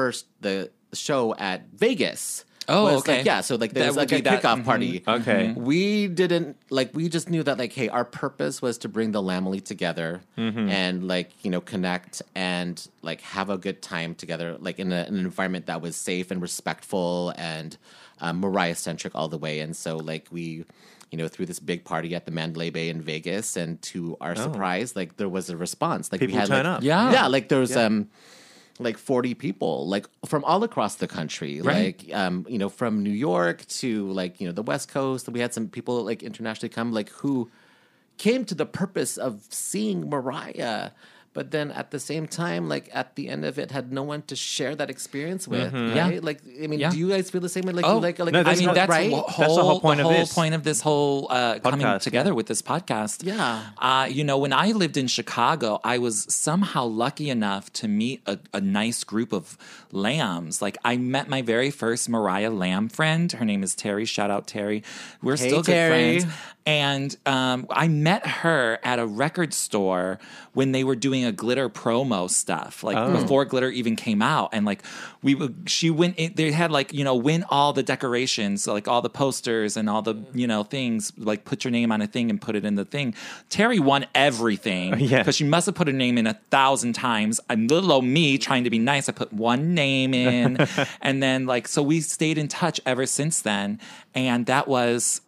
the show at Vegas. Oh, was okay. Like, yeah, so like there That was would like a be that- kickoff party. Okay. We didn't we just knew that like, hey, our purpose was to bring the Lamely together and like, connect and like have a good time together, like in an environment that was safe and respectful and Mariah centric all the way. And so like we, threw this big party at the Mandalay Bay in Vegas, and to our surprise, like there was a response. Like People we had turn like, up. Yeah. like there was like 40 people, like from all across the country, Right. like from New York to like the West Coast. We had some people like internationally come, like who came to the purpose of seeing Mariah, but then at the same time, like at the end of it, had no one to share that experience with. Right? Yeah. Like I mean, Yeah. do you guys feel the same way? Like, Oh, like no, I that's mean, not- that's right. the That's the whole point of this. point of this whole coming Podcast, together yeah. with this podcast. Yeah. When I lived in Chicago, I was somehow lucky enough to meet a nice group of lambs. Like I met my very first Mariah Lamb friend. Her name is Terry. Shout out Terry. We're Hey, still Terry. good friends. And I met her at a record store when they were doing a glitter promo stuff, like before glitter even came out. And like she went in, they had like, win all the decorations, like all the posters and all the, things, like put your name on a thing and put it in the thing. Terry won everything Yeah. because she must have put her name in 1,000 times. And little old me trying to be nice, I put one name in. And then so we stayed in touch ever since then. And that was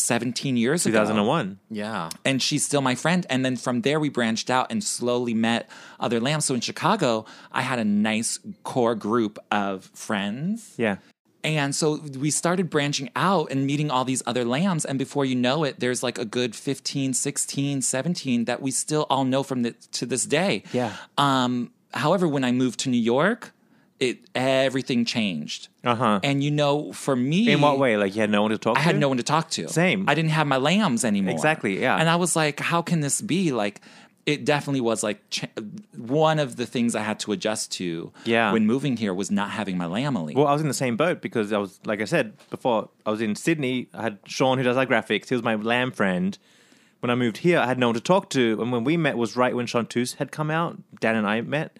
17 years ago. 2001. Yeah. And she's still my friend. And then from there, we branched out and slowly met other lambs. So in Chicago, I had a nice core group of friends. Yeah. And so we started branching out and meeting all these other lambs. And before you know it, there's like a good 15, 16, 17 that we still all know to this day. Yeah. However, when I moved to New York, everything changed. And for me... In what way? Like you had no one to talk to? I had no one to talk to. Same. I didn't have my lambs anymore. Exactly, yeah. And I was like, how can this be? Like, it definitely was like one of the things I had to adjust to when moving here was not having my lamely. Well, I was in the same boat because I was, like I said before, I was in Sydney. I had Sean who does our graphics. He was my lamb friend. When I moved here, I had no one to talk to. And when we met was right when Chanteuse had come out. Dan and I met.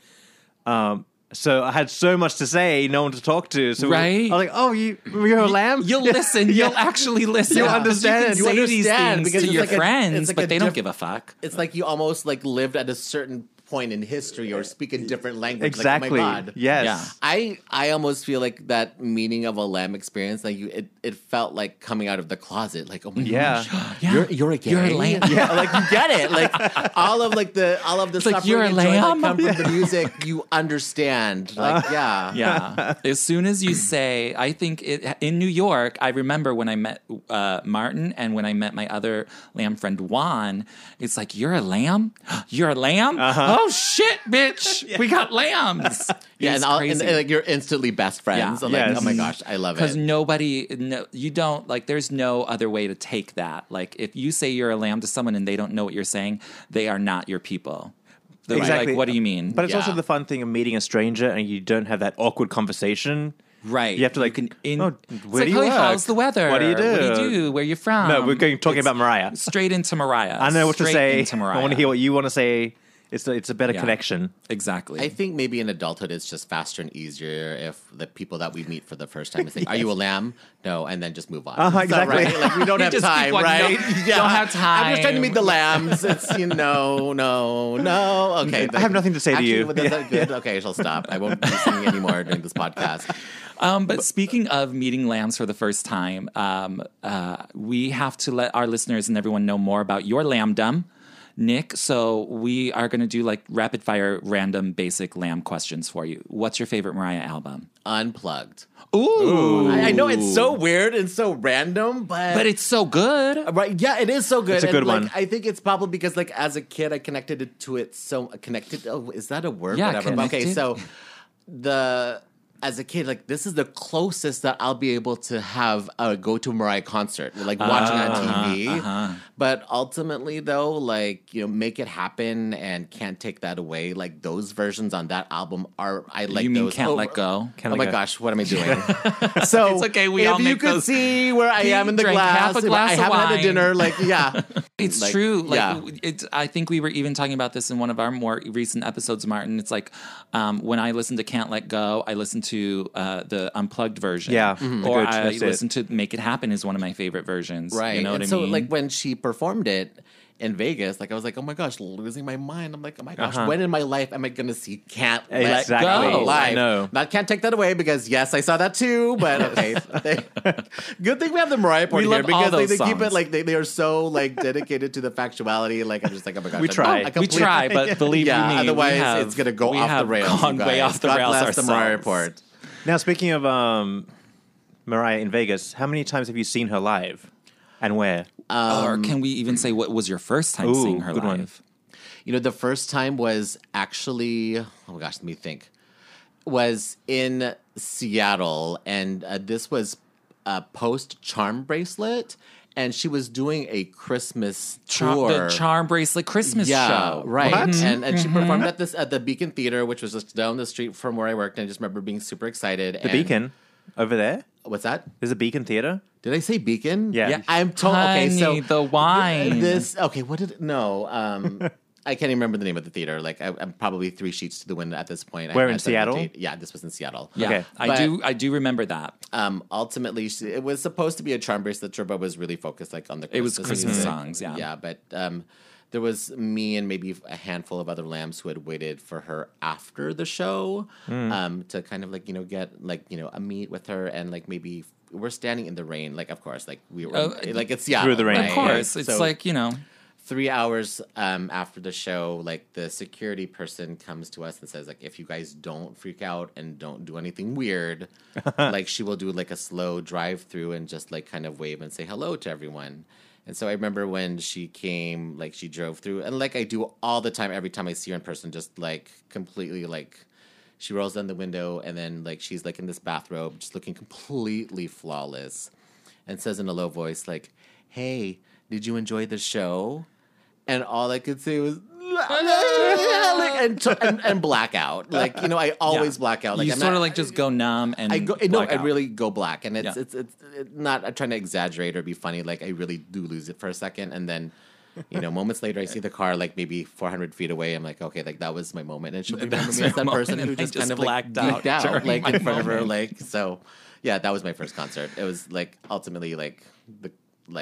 So I had so much to say, no one to talk to. So right? I was like, "Oh, you're a lamb. You'll listen. You'll actually listen. You understand. You can say these things because to it's your like friends, but they don't give a fuck. It's like you almost like lived at a certain point in history or speak a different language. Exactly. Like, oh my God. Yes. Yeah. I almost feel like that meaning of a lamb experience, like it felt like coming out of the closet. Like, oh my gosh, you're a gay. You're a lamb. Yeah, like you get it. Like all of the It's suffering like, you're a and joy lamb? that come from the music, you understand. Like, yeah. Yeah. As soon as you say, I think in New York, I remember when I met Martin and when I met my other lamb friend Juan, it's like, you're a lamb? You're a lamb? Oh shit, bitch. We got lambs. Yeah, It's and crazy. like you're instantly best friends. Yeah. I'm like, Yes. oh my gosh, I love Because it. you don't, like, there's no other way to take that. Like, if you say you're a lamb to someone and they don't know what you're saying, they are not your people. They're Exactly. like, what do you mean? But it's also Yeah. the fun thing of meeting a stranger and you don't have that awkward conversation. right. You have to like, it's where like, do you hey, work? how's the weather? What do you do? What do you do? Where you from? No, we're talking about Mariah. Straight into Mariah. I know what to Straight say. into Mariah. I want to hear what you want to say. It's a better Yeah. connection. Exactly. I think maybe in adulthood it's just faster and easier if the people that we meet for the first time is like, "Are you a lamb?" No, and then just move on. Is that exactly. right? Like we don't You have just keep time, walking. right? You don't have I'm just trying to time. meet the lambs. It's no. Okay, I have nothing to say to actually, you. well, that's not good. Okay, I shall stop. I won't be singing anymore during this podcast. But speaking of meeting lambs for the first time, we have to let our listeners and everyone know more about your lambdom, Nick. So we are going to do like rapid fire, random, basic lamb questions for you. What's your favorite Mariah album? Unplugged. Ooh, I know it's so weird and so random, but it's so good. right, yeah, it is so good. It's a And, good like, one. I think it's probably because, like, as a kid, I connected to it so connected. Oh, is that a word? Yeah, Whatever. But okay, connected. so as a kid, like, this is the closest that I'll be able to have a go to Mariah concert, like watching on TV. But ultimately, though, like, Make It Happen and Can't Take That Away, like those versions on that album I like You mean those. Can't Let Go? Can't Oh Let my Go. gosh, what am I doing? So It's okay, we if all you make could those. see where I He am in the drank half glass, a glass I of haven't had a wine. dinner, like, yeah. It's Like, true. Like, yeah. I think we were even talking about this in one of our more recent episodes, Martin. It's like when I listen to Can't Let Go, I listen to the unplugged version. Yeah, Or good, I that's it. listen to Make It Happen is one of my favorite versions. Right. You know and what I so, mean? like, when she performed it in Vegas, like, I was like, oh my gosh, losing my mind. I'm like, oh my gosh, when in my life am I going to see Can't Let Exactly. Go live? I know. Not Can't Take That Away because, yes, I saw that too, but okay. Good thing we have the Mariah Report We here love all because those they keep it, songs. like, they are so, like, dedicated to the factuality. Like, I'm just like, oh my gosh. We try. we try, but believe Yeah, you me, otherwise we have, it's going to go we off the have rails. gone you way guys. off the God rails bless ourselves. the Mariah Report. Now, speaking of Mariah in Vegas, how many times have you seen her live, and where? Or can we even say what was your first time Ooh, seeing her good one. live? The first time was actually, oh my gosh, let me think, was in Seattle. And this was post Charm Bracelet. And she was doing a Christmas tour. The Charm Bracelet Christmas show. Right. What? And she performed at the Beacon Theater, which was just down the street from where I worked. And I just remember being super excited. The Beacon over there. What's that? There's a Beacon Theater. Did I say Beacon? Yeah. Yeah. I'm told. Okay, so Honey, the wine. What did no? I can't even remember the name of the theater. Like I'm probably 3 sheets to the wind at this point. Where, I in had started the Seattle? date. Yeah, this was in Seattle. Yeah, Okay. I do remember that. Ultimately, it was supposed to be a Charm Bracelet tour, but was really focused like on the It was Christmas Christmas music. songs, yeah. Yeah, but there was me and maybe a handful of other lambs who had waited for her after the show to kind of get a meet with her, and like maybe we're standing in the rain, like of course, like we were like it's Seattle, Through the rain. right? Of course, So it's like 3 hours after the show, like the security person comes to us and says, like, if you guys don't freak out and don't do anything weird, like she will do like a slow drive through and just like kind of wave and say hello to everyone. And so I remember when she came, like she drove through, and like I do all the time, every time I see her in person, just like completely like she rolls down the window and then like she's like in this bathrobe, just looking completely flawless, and says in a low voice like, "Hey, did you enjoy the show?" And all I could say was and black out. Like, you know, I always black out. Like, you sort of like just go numb and I black out. really go black, and it's not I'm trying to exaggerate or be funny. Like, I really do lose it for a second, and then, you know, moments later, I see the car like maybe 400 feet away. I'm like, okay, like that was my moment, and she'll remember me as that person who just kind of like blacked out like in front of her. Like, so yeah, that was my first concert. It was like ultimately like the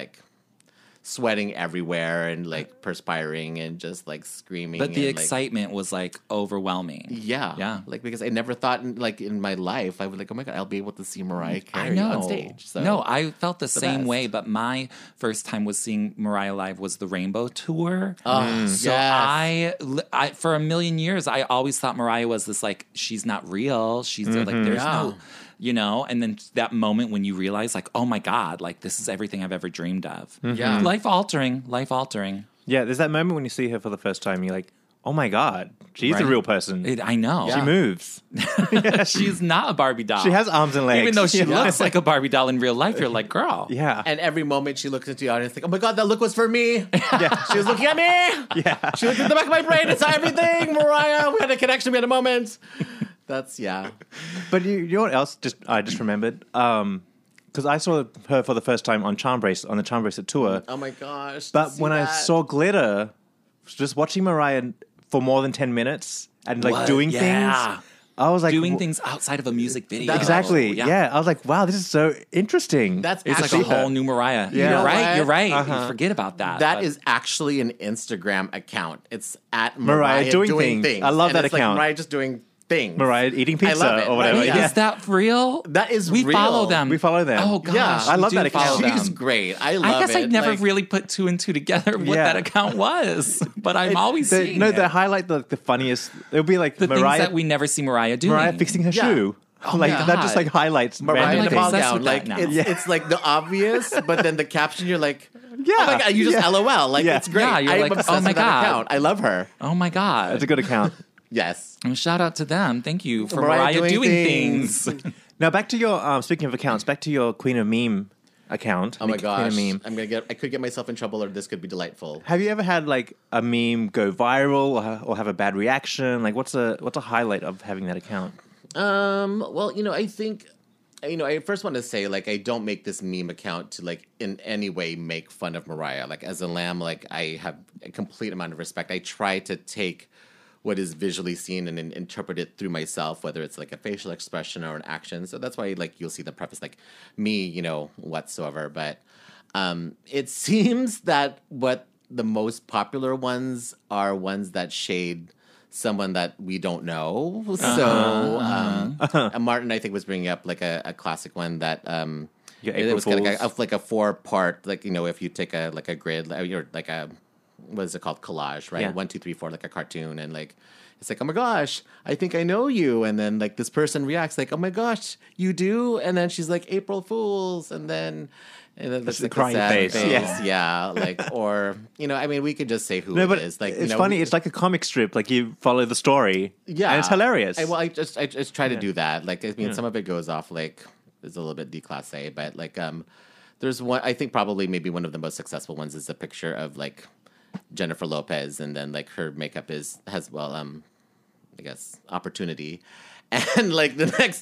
sweating everywhere and like perspiring and just like screaming. But the and, excitement was like overwhelming. Yeah. Like, because I never thought in my life I would like, oh my God, I'll be able to see Mariah Carey on stage. So no, I felt the same best. way, but my first time was seeing Mariah live was the Rainbow Tour. So yes. I for a million years, I always thought Mariah was this like, she's not real. She's like, there's no, you know, and then that moment when you realize like, oh my God, like this is everything I've ever dreamed of. Yeah. Life altering. Yeah, there's that moment when you see her for the first time, you're like, oh my God, she's Right. a real person. I know. She moves. She's not a Barbie doll. She has arms and legs. Even though she looks like a Barbie doll in real life, you're like, girl. Yeah. And every moment she looks into the audience like, oh my God, that look was for me. Yeah. She was looking at me. Yeah. She looked at the back of my brain and saw everything. Mariah, we had a connection, we had a moment. That's, yeah. But you know what else I just remembered? Because I saw her for the first time on the Charm Bracelet tour. Oh my gosh. But when I saw Glitter, just watching Mariah for more than 10 minutes and like doing things, I was like... Doing things outside of a music video. Exactly. Yeah. I was like, wow, this is so interesting. That's It's like a whole new Mariah. Yeah. You're right. You forget about that. That is actually an Instagram account. It's at Mariah Mariah doing things. I love And that it's account. Like Mariah just doing things. Mariah eating pizza I love it. or whatever. Right? Yeah. Is that real? That is we real. follow them. We follow them. Oh gosh, Yeah. I love we do that follow account. them. She's great. I love I guess it. I never Like, really put two and two together what Yeah. that account was, but I'm always seeing They it. highlight the funniest. It'll be like the Mariah, things that we never see Mariah doing. Mariah fixing her shoe. Oh like my that just God. like highlights Mariah random in the like ball things. obsessed gown. with Like that now. it's like the obvious, but then the caption you're like, Yeah. oh my God, you just Yeah. LOL. Like Yeah. it's great. Yeah, you're I'm like, obsessed oh my with that God. account. I love her. Oh my god, That's a good account. Yes. And shout out to them. Thank you for Mariah Mariah, doing doing things. things. Now back to your speaking of accounts, back to your Queen of Meme account. Oh my Nick, gosh. Queen of Meme. I could get myself in trouble, or this could be delightful. Have you ever had like a meme go viral or have a bad reaction? Like what's a highlight of having that account? Well, I think, I first want to say, like, I don't make this meme account to, like, in any way make fun of Mariah. Like, as a lamb, like, I have a complete amount of respect. I try to take what is visually seen and interpret it through myself, whether it's, like, a facial expression or an action. So that's why, like, you'll see the preface, like, me, whatsoever. But it seems that what the most popular ones are ones that shade someone that we don't know. So Martin, I think, was bringing up like a classic one that it was kind of like a 4-part, like, if you take a grid or like a, what is it called, collage, right? Yeah. 1, 2, 3, 4, like a cartoon, and like it's like, oh my gosh, I think I know you, and then like this person reacts like, oh my gosh, you do, and then she's like, April Fools, and then that's the like crying a sad face. Yeah. yeah, like, or we could just say who No, it but is. Like, it's funny. It's like a comic strip. Like you follow the story. yeah, and it's hilarious. I just try to do that. Like, I mean, some of it goes off like it's a little bit déclassé, but like there's one. I think probably maybe one of the most successful ones is a picture of like Jennifer Lopez, and then like her makeup has I guess opportunity, and like the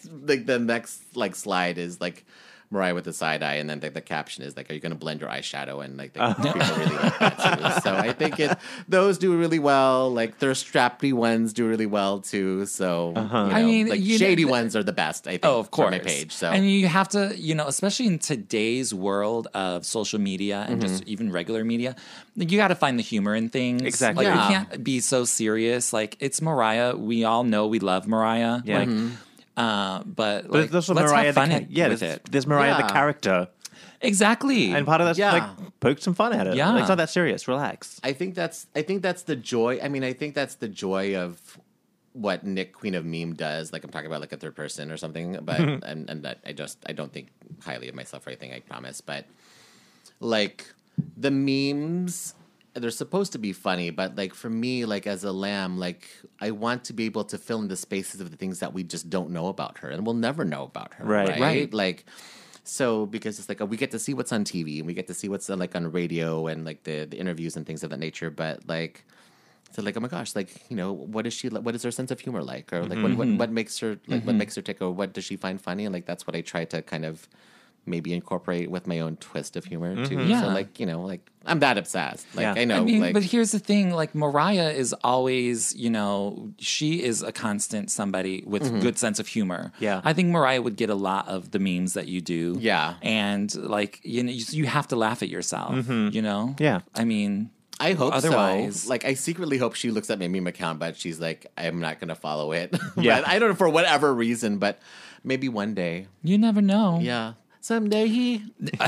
next slide is like Mariah with the side eye, and then the caption is like, "Are you going to blend your eyeshadow?" And like people really like that too. So I think those do really well. Like thirst strappy ones do really well too. So I mean, like shady ones are the best. I think. Oh, of course. For my page. So and you have to, especially in today's world of social media and just even regular media, you got to find the humor in things. Exactly. Like Yeah. you can't be so serious. Like it's Mariah. We all know we love Mariah. Yeah. Like, but But there's also let's Mariah have fun with with it. it. There's Mariah Yeah. the character. Exactly. And part of that's Yeah. like poke some fun at it. Yeah. Like, it's not that serious. Relax. I think that's the joy. I mean, I think that's the joy of what Nick, Queen of Meme, does. Like I'm talking about like a third person or something, but and that I don't think highly of myself or anything, I promise. But like the memes, they're supposed to be funny, but like for me, like as a lamb, like I want to be able to fill in the spaces of the things that we just don't know about her, and we'll never know about her. Right. Right. Like. So, because it's like we get to see what's on TV and we get to see what's like on radio and like the interviews and things of that nature, but like, so like, oh my gosh, like, you know, what is she like? What is her sense of humor like? Or like, what makes her like, what makes her tick, or what does she find funny? And like, that's what I try to kind of maybe incorporate with my own twist of humor too. Yeah. So like, you know, like I'm that obsessed. Like, Yeah. I know, I mean, like, but here's the thing: like Mariah is always, you know, she is a constant somebody with good sense of humor. Yeah. I think Mariah would get a lot of the memes that you do. Yeah. and like you know, you have to laugh at yourself. You know. Yeah. I mean, I hope otherwise- so. Like, I secretly hope she looks at my meme account, but she's like, I'm not going to follow it. Yeah. But I don't know for whatever reason, but maybe one day. you never know. Yeah. Someday he.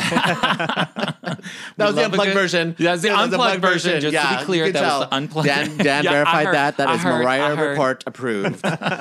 That was the love a unplugged good- version. That's the It was unplugged version, just to be you clear, can that was tell. the unplugged- Dan Yeah, I verified heard- that. That I is heard- Mariah I heard. Report approved.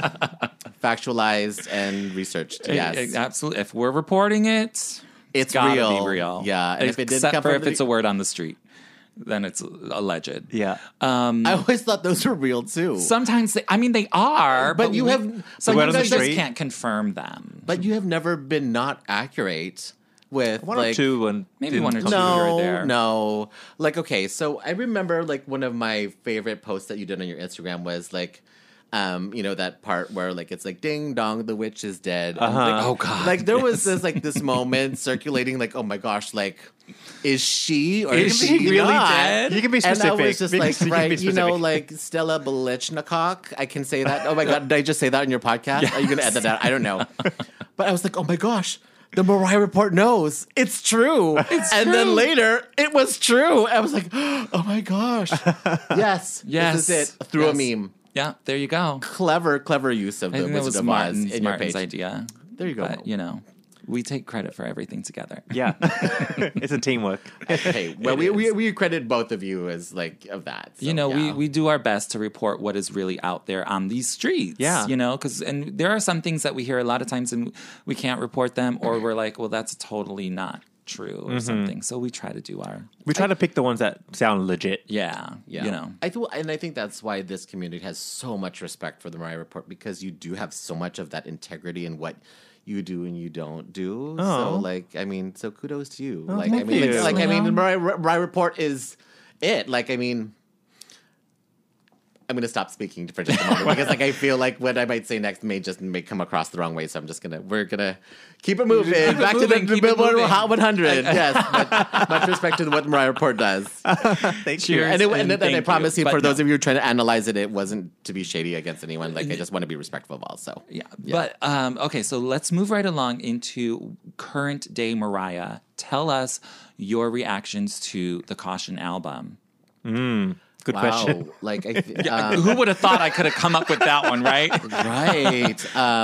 Factualized and researched. Yes. Absolutely. If we're reporting it, It's gotta real. be real. Yeah, and if it didn't except come for from if it's a word on the street, then it's alleged. Yeah. I always thought those were real too. Sometimes they are, But you have- Some word on the you just street? can't confirm them. But you have never been not accurate with One like, or two and Maybe one or two. No, here or there. no. Like, okay, so I remember like one of my favorite posts that you did on your Instagram was like, you know, that part where like it's like ding dong, the witch is dead. And, like, Oh, God, Like there was this moment circulating, like, oh my gosh, like, is she or is she really not? dead? You can be And I specific. was just You like, can be right, you know, specific. like Stella Belichnikok. I can say that. Oh my God, did I just say that on your podcast? Are you going to edit that? I don't know. But I was like, oh my gosh. The Mariah Report knows it's true. And then later, it was true. I was like, oh my gosh. Yes. Yes. This is it. Through a Yes. meme. Yeah, there you go. Clever use of I the think that was Wizard of Oz Martin's, in your Martin's page. idea. There you go. But, you know, we take credit for everything together. Yeah. It's a teamwork. Hey, well, It is. we credit both of you as like of that. So, You know, yeah. we do our best to report what is really out there on these streets. Yeah. You know, and there are some things that we hear a lot of times and we can't report them, or we're like, well, that's totally not true or something. So we try to do our, We try to pick the ones that sound legit. yeah, Yeah. you know. I think that's why this community has so much respect for the Mariah Report, because you do have so much of that integrity in what you do and you don't do. So Oh. like, I mean, so kudos to you. Oh, like, thank I mean, you. like, I mean, the Mariah Report is it. Like, I mean, I'm going to stop speaking for just a moment because like I feel like what I might say next may come across the wrong way. So we're gonna keep it moving. it Back moving, to the keep it Billboard moving. Hot 100. Yes, but much respect to what the Mariah Report does. Thank Cheers. And I thank promise you, But for those no. of you trying to analyze it, it wasn't to be shady against anyone. Like, I just want to be respectful of all. So, Yeah. But okay, so let's move right along into current day Mariah. Tell us your reactions to the Caution album. Good question. Like, Who would have thought I could have come up with that one, right? right.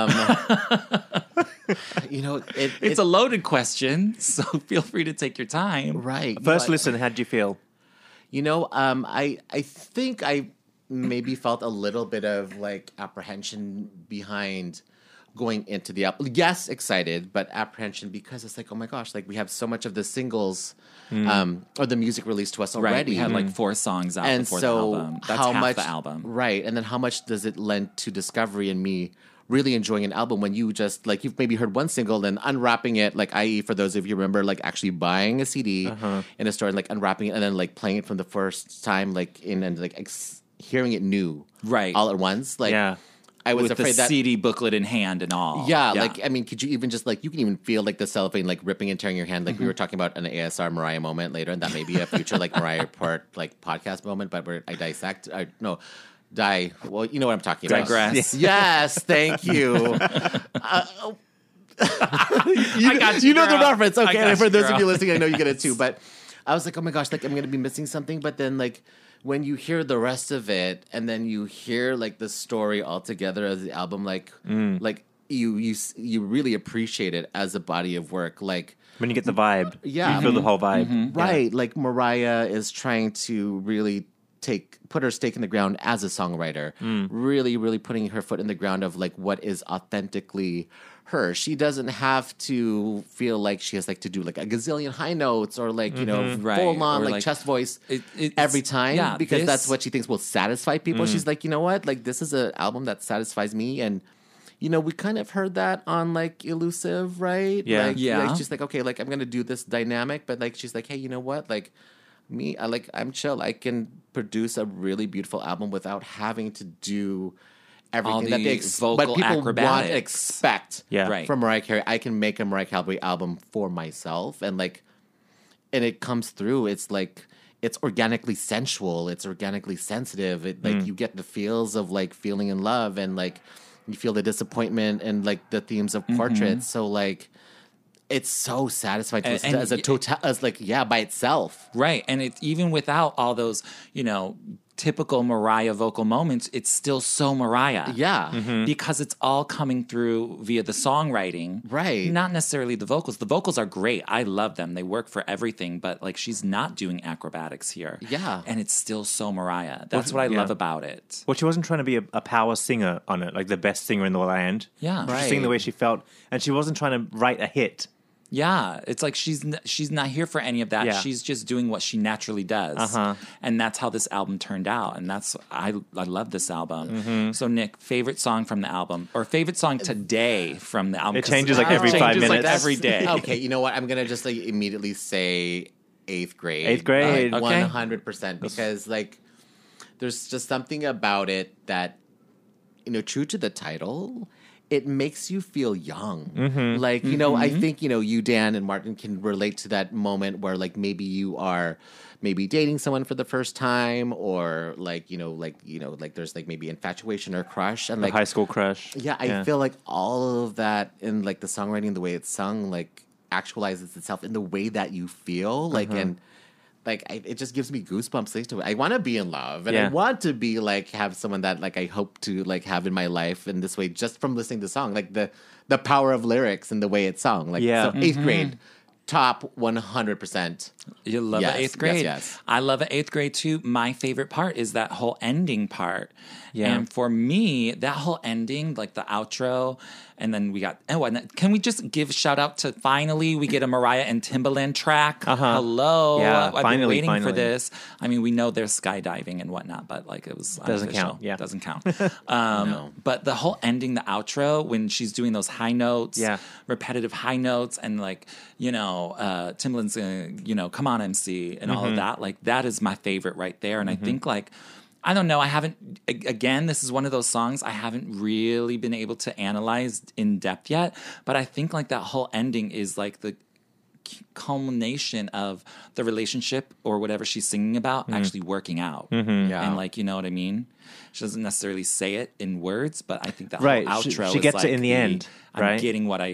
You know, It's a loaded question, so feel free to take your time. right. First You know, listen, how did you feel? You know, I think I maybe felt a little bit of like apprehension behind going into the album. Yes, excited, but apprehension because it's like, oh my gosh, like we have so much of the singles or the music released to us Right, already. we had like 4 songs out And before so the album. That's how half much the album. Right. And then how much does it lend to discovery and me really enjoying an album when you just like you've maybe heard one single and unwrapping it, like i.e. for those of you who remember like actually buying a CD in a store and like unwrapping it and then like playing it from the first time like in and like hearing it new Right. all at once. Like Yeah. I was With afraid the that CD booklet in hand and all. yeah, like I mean, could you even just like you can even feel like the cellophane like ripping and tearing your hand, like we were talking about an ASR Mariah moment later, and that may be a future like Mariah Report like podcast moment, but where I dissect, well, you know what I'm talking about. Digress. Yes, thank you. I got You know the girl. reference, I okay? got And for you, those of girl. you listening, I know you get it too. But I was like, oh my gosh, like I'm gonna be missing something. But then like when you hear the rest of it, and then you hear like the story all together as the album, like you really appreciate it as a body of work. Like When you get the vibe, Yeah. you feel the whole vibe. right, like Mariah is trying to really put her stake in the ground as a songwriter, really, really putting her foot in the ground of like what is authentically her. She doesn't have to feel like she has like to do like a gazillion high notes or like, you know, Right. full on Or, like like, chest voice it's- every time yeah, because that's this- what she thinks will satisfy people. She's like, you know what? Like this is an album that satisfies me. And you know, we kind of heard that on like Elusive, right? Yeah. Like, Yeah. like, she's like, okay, like I'm gonna do this dynamic, but like she's like, hey, you know what? Like I'm chill. I can produce a really beautiful album without having to do everything that the they vocal but people want acrobatics. and expect Yeah. Right. from Mariah Carey. I can make a Mariah Carey album for myself, and it comes through. It's like it's organically sensual. It's organically sensitive. It like you get the feels of like feeling in love, and like you feel the disappointment and like the themes of portraits. So like. It's so satisfying to listen to And- as a total, as like by itself. Right. And it's even without all those, typical Mariah vocal moments, it's still so Mariah. Yeah, Because it's all coming through via the songwriting. Right. Not necessarily the vocals. The vocals are great. I love them. They work for everything, but like she's not doing acrobatics here. Yeah. And it's still so Mariah. That's what I love about it. Well, she wasn't trying to be a power singer on it, like the best singer in the land. Yeah. She was Right. singing the way she felt, and she wasn't trying to write a hit. Yeah, it's like she's not here for any of that. Yeah. She's just doing what she naturally does, and that's how this album turned out. And that's I love this album. So Nick, favorite song from the album, or favorite song today from the album? It 'Cause changes, like, every 5 changes, like, minutes. every day. Okay, you know what? I'm gonna just like immediately say 8th grade. 8th grade. Okay. 100% because like there's just something about it that true to the title. It makes you feel young. Like, I think, you, Dan, and Martin can relate to that moment where, like, maybe you are dating someone for the first time or, like, there's, like, maybe infatuation or crush. And, The like, high school crush. yeah, I feel like all of that in, like, the songwriting, the way it's sung, like, actualizes itself in the way that you feel. Like, and... Like it just gives me goosebumps listening to it. I want to be in love, and I Yeah. want to be like have someone that like I hope to like have in my life in this way, just from listening to the song. Like the power of lyrics and the way it's sung. Like Yeah. so 8th grade, top 100%. You love Yes, it, 8th yes, grade. yes. I love it, 8th grade too. My favorite part is that whole ending part. Yeah. And for me, that whole ending, like the outro, and then we got, and then, can we just give a shout out to finally we get a Mariah and Timbaland track? Hello. Yeah, I've been finally, waiting for finally. this. I mean, we know there's skydiving and whatnot, but like it was Doesn't unofficial. count, yeah. Doesn't count. But the whole ending, the outro, when she's doing those high notes, Yeah. repetitive high notes, and like, Timbaland's gonna, come on MC and all of that, like that is my favorite right there. And I think like, I don't know, I haven't, again, this is one of those songs I haven't really been able to analyze in depth yet, but I think like that whole ending is like the culmination of the relationship or whatever she's singing about actually working out. Yeah. And like, you know what I mean? She doesn't necessarily say it in words, but I think that Right. whole She- outro she is gets it like in the end, I'm right? getting what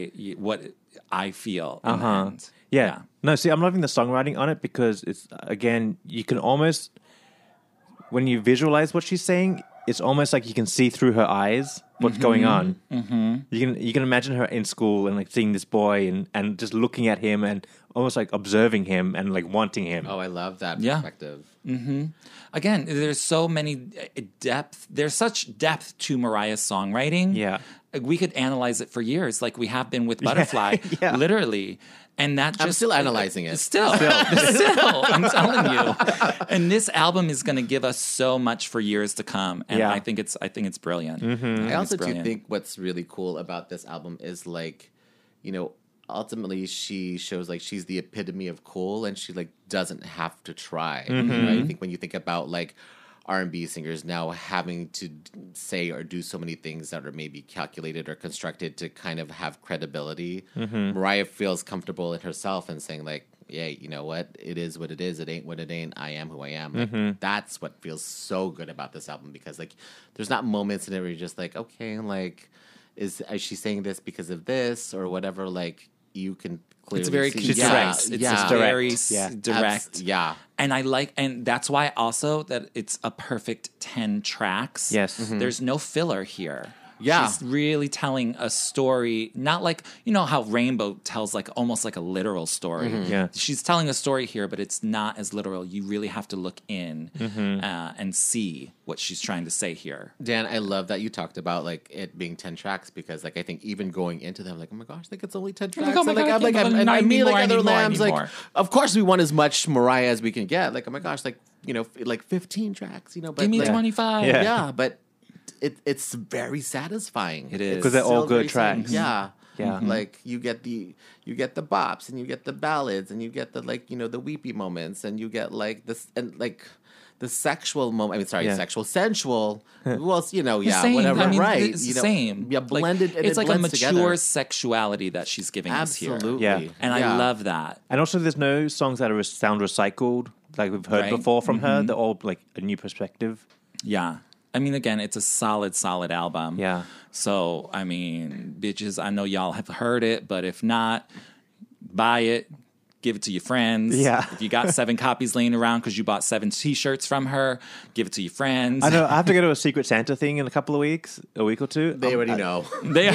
I feel in the end. Yeah. No, see, I'm loving the songwriting on it because it's, again, you can almost, when you visualize what she's saying, it's almost like you can see through her eyes what's going on. Mm-hmm. You can imagine her in school and like seeing this boy and just looking at him and almost like observing him and like wanting him. Oh, I love that Yeah. perspective. Again, there's so many depth. There's such depth to Mariah's songwriting. Yeah. We could analyze it for years, like we have been with Butterfly, Yeah. literally. And that just I'm still analyzing it. Still, I'm telling you. And this album is going to give us so much for years to come, and Yeah. I think it's brilliant. I also do brilliant. think what's really cool about this album is like, ultimately she shows like she's the epitome of cool, and she like doesn't have to try. I think when you think about like R&B singers now having to say or do so many things that are maybe calculated or constructed to kind of have credibility, Mariah feels comfortable in herself and saying like, yeah, you know what? It is what it is. It ain't what it ain't. I am who I am. Like, that's what feels so good about this album, because like there's not moments in it where you're just like, okay, like is she saying this because of this or whatever? Like you can clearly It's very see. She's concise. direct. It's yeah. just very Yeah. direct. Yeah. And that's why also that it's a perfect 10 tracks. Yes. There's no filler here. Yeah. She's really telling a story, not like, you know how Rainbow tells like almost like a literal story. Yeah. She's telling a story here, but it's not as literal. You really have to look in and see what she's trying to say here. Dan, I love that you talked about like it being 10 tracks because like I think even going into them, like, oh my gosh, like it's only 10 tracks. like, oh my And, God, I'm I and I need mean more, like I other need more, I lambs, need like more. of course we want as much Mariah as we can get. Like, oh my gosh, like, you know, like 15 tracks, you know, but Give me like, 25. Yeah. yeah, but it's very satisfying. It is. Because they're all Still very good tracks. Yeah. Yeah. Like you get the bops and you get the ballads and you get the like, you know, the weepy moments and you get like this and like the sexual moment. I mean, sorry, Yeah. sexual, sensual. Well, you know, The yeah, same. whatever. I mean, right? It's you the know, same. Yeah, Like, blended. and it's it like a blends mature together. sexuality that she's giving us here. Absolutely. Yeah. And I Yeah. love that. And also, there's no songs that are sound recycled, like we've heard Right. before from her. They're all like a new perspective. Yeah. I mean, again, it's a solid album. Yeah. So, I mean, bitches, I know y'all have heard it, but if not, buy it, give it to your friends. Yeah. If you got 7 copies laying around because you bought 7 T-shirts from her, give it to your friends. I know. I have to go to a Secret Santa thing in a couple of weeks, a week or two. They already know. They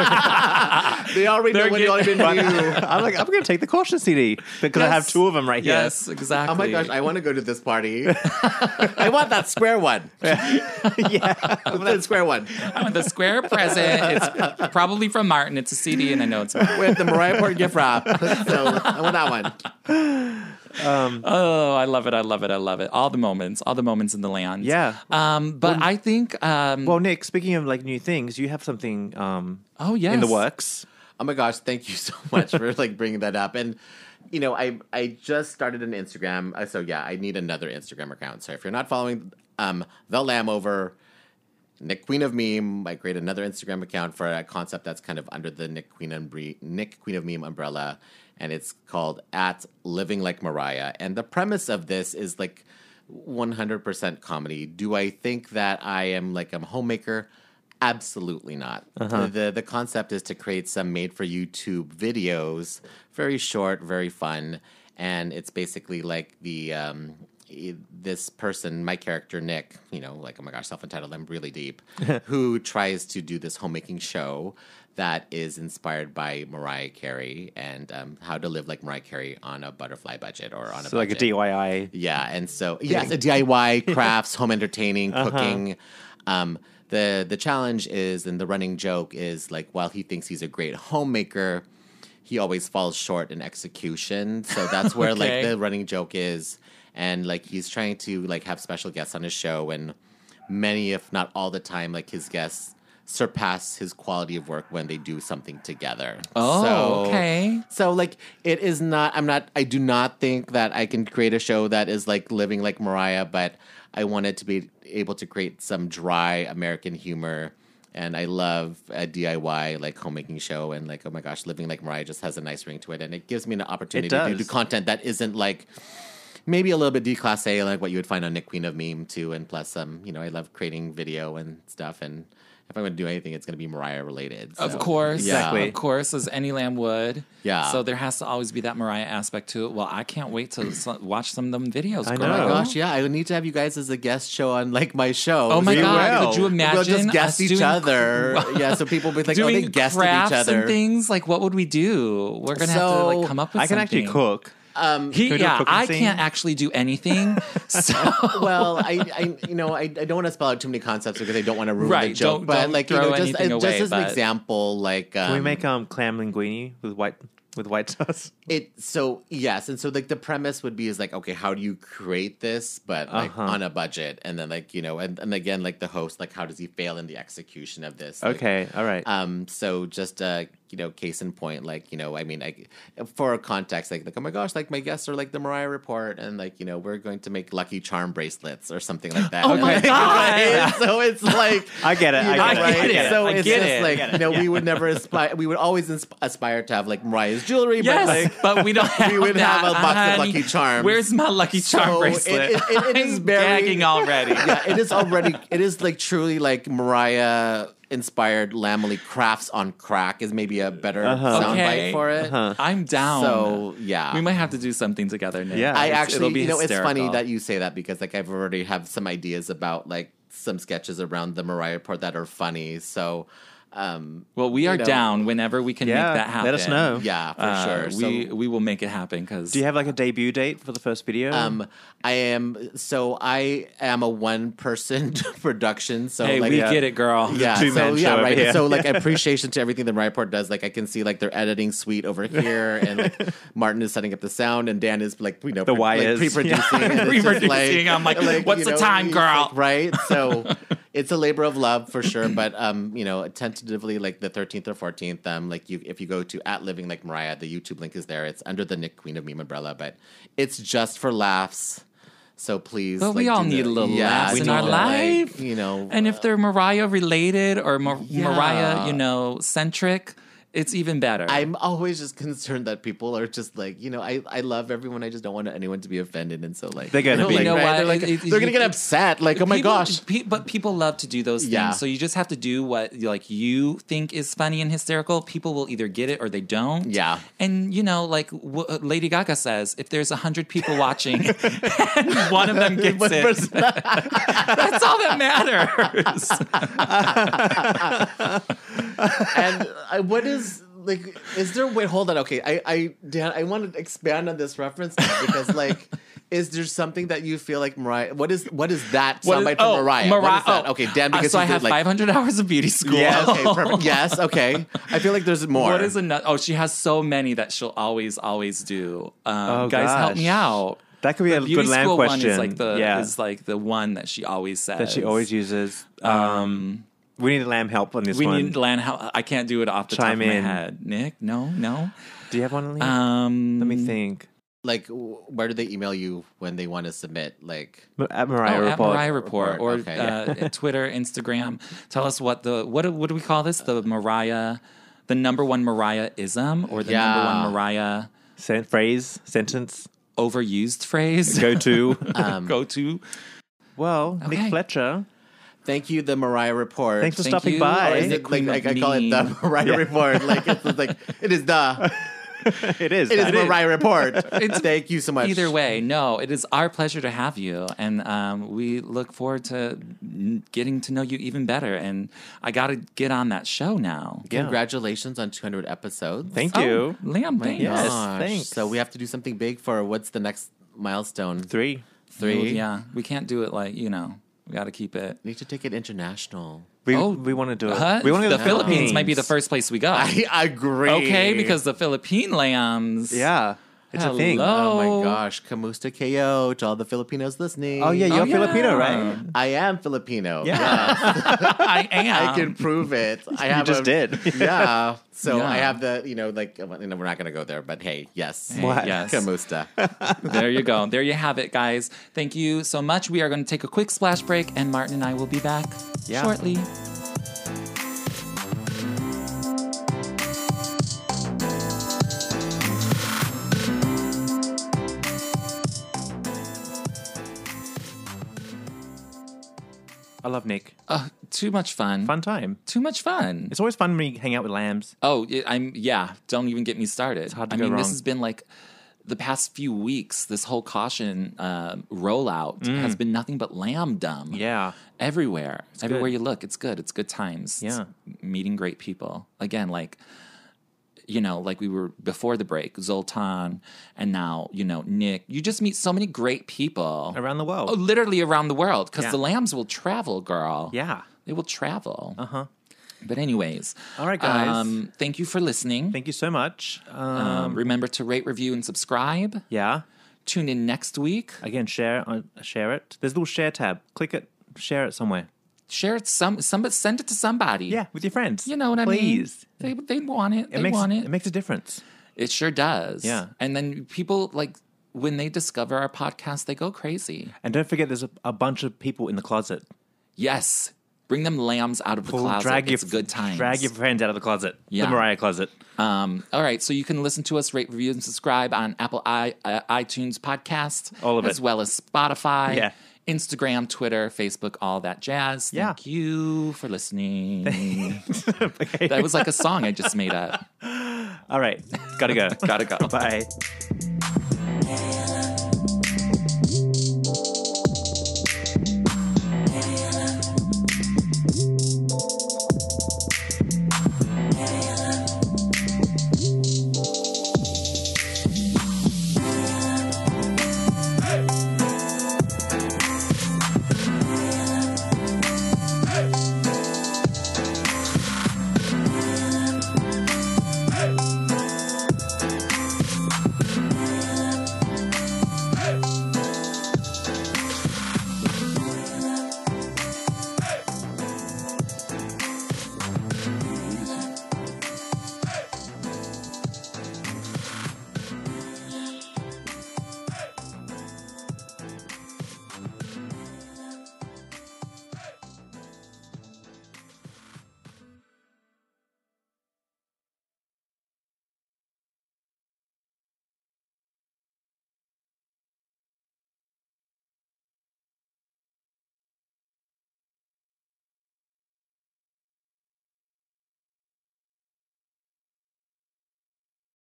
They already know what you already knew. I'm like, I'm going to take the Caution CD because I have Yes. 2 of them right here. Yes, exactly. Oh my gosh, I want to go to this party. I want that square one. Yeah. The square one I want the square present. It's probably from Martin. It's a CD, and I know it's. with the Mariah Porter gift wrap. So I want that one. Oh, I love it! I love it! I love it! All the moments in the land. Yeah. But I think. Well, Nick, speaking of like new things, you have something Oh yes. in the works. Oh my gosh, thank you so much for like bringing that up. And you know, I just started an Instagram, so yeah, I need another Instagram account. So if you're not following the Lamb over Nick Queen of Meme, I create another Instagram account for a concept that's kind of under the Nick Queen of Meme umbrella, and it's called @Living Like Mariah. And the premise of this is like 100% comedy. Do I think that I am like a homemaker? Absolutely not. The concept is to create some made for YouTube videos, very short, very fun, and it's basically like the this person, my character Nick, you know, like, oh my gosh, self-entitled, I'm really deep, who tries to do this homemaking show that is inspired by Mariah Carey and how to live like Mariah Carey on a butterfly budget or on a So like a budget. DIY. Yeah, and so yes, a DIY crafts, home entertaining, cooking. The challenge is, and the running joke is, like, while he thinks he's a great homemaker, he always falls short in execution. So that's where Okay. like the running joke is, and like he's trying to like have special guests on his show, and many, if not all the time, like his guests surpass his quality of work when they do something together. Oh, okay. So like it is not I do not think that I can create a show that is like living like Mariah, but I wanted to be able to create some dry American humor. And I love a DIY like homemaking show, and like, oh my gosh, living like Mariah just has a nice ring to it, and it gives me an opportunity to do does. content that isn't like maybe a little bit declassé, like what you would find on Nick Queen of Meme too. And plus, you know, I love creating video and stuff, and if I'm going to do anything, it's going to be Mariah related. Of So, course. yeah. Exactly. Of course, as any lamb would. Yeah. So there has to always be that Mariah aspect to it. Well, I can't wait to watch some of them videos. I girl. know. Oh my gosh, yeah, I would need to have you guys as a guest show on like my show. Oh my We God. will. Could you imagine We'll just us guest each doing other. Yeah, so people will be like, oh, doing they guested crafts each other. and things? Like, what would we do? We're going to have to So, like come up with I can actually something. cook. Can we do a Yeah, cooking I scene? can't actually do anything. So Well, I you know, I don't want to spell out too many concepts because I don't want to ruin the Right, joke. don't But like, you throw know, just anything away, as an but- example, like, Can we make clam linguine with white sauce? it. So yes, and so like the premise would be is like, okay, how do you create this, but like on a budget, and then like, you know, and again, like the host, like how does he fail in the execution of this? Like, Okay, all right. So just you know, case in point, like, you know, I mean, for context, like oh my gosh, like my guests are like the Mariah Report, and like, you know, we're going to make Lucky Charm bracelets or something like that. Oh my Like, God. right? So it's like I get it. you know, I get it. right? I get it. So I it's get just it. like, you know, we would never aspire. We would always aspire to have like Mariah's jewelry, yes, but like. but we don't have We would that, have a box of honey. Lucky Charms. Where's my Lucky Charm So bracelet? it is I'm very- gagging already. Yeah, it is like truly like Mariah inspired Lamely crafts on crack is maybe a better soundbite Okay. for it. I'm down. So yeah. We might have to do something together, Nick. Yeah. I It'll actually, be you know, it's funny hysterical. that you say that because like I've already have some ideas about like some sketches around the Mariah Report that are funny. So, Well, we are know. down whenever we can make that happen. let us know. yeah, for sure. We will make it happen because Do you have like a debut date for the first video? I am a one-person production. So hey, like, we get it, girl. Yeah, Two-man so show over right. here. So like appreciation to everything the Mariah Report does. Like I can see like their editing suite over here, and like Martin is setting up the sound, and Dan is like The wires. pre-producing, and it's just, Pre-producing. I'm like, what's the time, he's girl? like, right? So it's a labor of love for sure. But tentatively like the 13th or 14th, if you go to @Living Like Mariah, the YouTube link is there. It's under the Nick Queen of Meme umbrella, but it's just for laughs. So please, But we all need a little laughs in our life. And if they're Mariah related or Mariah, centric, it's even better. I'm always just concerned that people are just like, I love everyone. I just don't want anyone to be offended. And so like, They're gonna be. You know right? what? They're, like, they're gonna get upset. Like, oh my gosh. But people love to do those things. Yeah. So you just have to do what like you think is funny and hysterical. People will either get it or they don't. Yeah. And Lady Gaga says, if there's 100 people watching and one of them gets it, that's all that matters. And what is like? Is there? Wait, hold on. Okay, Dan, I want to expand on this reference now because like, is there something that you feel like Mariah? What is that soundbite from Mariah? What is that? Okay, Dan, because so I you did, have like, 500 hours of beauty school. Yeah. Okay. Perfect. Yes. Okay. I feel like there's more. What is another? Oh, she has so many that she'll always do. Guys, help me gosh. out. That could be a Beauty good lamb school question. one is like the one that she always says. that she always uses. We need lamb help on this We one. need land. I can't do it off the Chime top of in. my head. Nick, no. Do you have one, Liam? Let me think. like? Where do they email you when they want to submit? Like, At Mariah At Report. Mariah Report or Okay, yeah. Twitter, Instagram. Tell us what do we call this? The number one Mariah-ism or the number one Mariah Sentence. overused phrase? Go to. Go to. Well, Okay. Nick Fletcher. thank you, the Mariah Report. Thanks for Thank stopping you. by. Or is Is it it Queen like of I call it the Meme? Mariah Report? Like it's like it is the It is. it is Mariah Report. Thank you so much. Either way, no, it is our pleasure to have you, and we look forward to getting to know you even better. And I got to get on that show now. Yeah. Congratulations on 200 episodes. Thank you. Oh, Liam, thanks. Yes. Gosh. thanks. So we have to do something big for what's the next milestone? 3. 3. Yeah, we can't do it like we got to keep it. Need to take it international. We want to do it. Huh? We want to go the to Philippines might be the first place we go. I agree. Okay, because the Philippine lambs. Yeah. It's a thing. Hello. Oh my gosh, Kamusta KO to all the Filipinos listening. Oh, yeah. You're yeah. Filipino, right? I am Filipino. Yeah. I am. I can prove it. I have just did. Yeah. So Yeah. I have the, we're not going to go there, but hey, yes. Hey, What? yes. Kamusta. There you go. There you have it, guys. Thank you so much. We are going to take a quick splash break, and Martin and I will be back shortly. I love Nick. Too much fun. Fun time. Too much fun. It's always fun when you hang out with lambs. Oh, don't even get me started. It's hard to I go mean, this wrong. has been like the past few weeks. This whole caution rollout has been nothing but lambdom. Yeah. Everywhere good. you look, it's good. It's good times. Yeah. It's meeting great people. Again, like we were before the break, Zoltan, and now Nick. You just meet so many great people Around the world. Oh, literally around the world, because Yeah. the lambs will travel, girl. Yeah. They will travel. Uh-huh. But anyways, All right, guys. thank you for listening. Thank you so much. Remember to rate, review, and subscribe. Yeah. Tune in next week. Again, share it. There's a little share tab. Click it. Share it somewhere. Share it. Somebody send it to somebody. Yeah, with your friends. You know what Please. I mean? They want it. They It makes want it makes a difference. It sure does. Yeah. And then people when they discover our podcast, they go crazy. And don't forget, there's a bunch of people in the closet. Yes. Bring them lambs out of the closet. It's good times. Drag your friends out of the closet. Yeah. The Mariah closet. All right, so you can listen to us, rate, review, and subscribe on Apple iTunes podcast. All of it. As well as Spotify, Yeah. Instagram, Twitter, Facebook, all that jazz. Yeah. Thank you for listening. Okay. That was like a song I just made up. All right. Gotta go. Gotta go. Bye.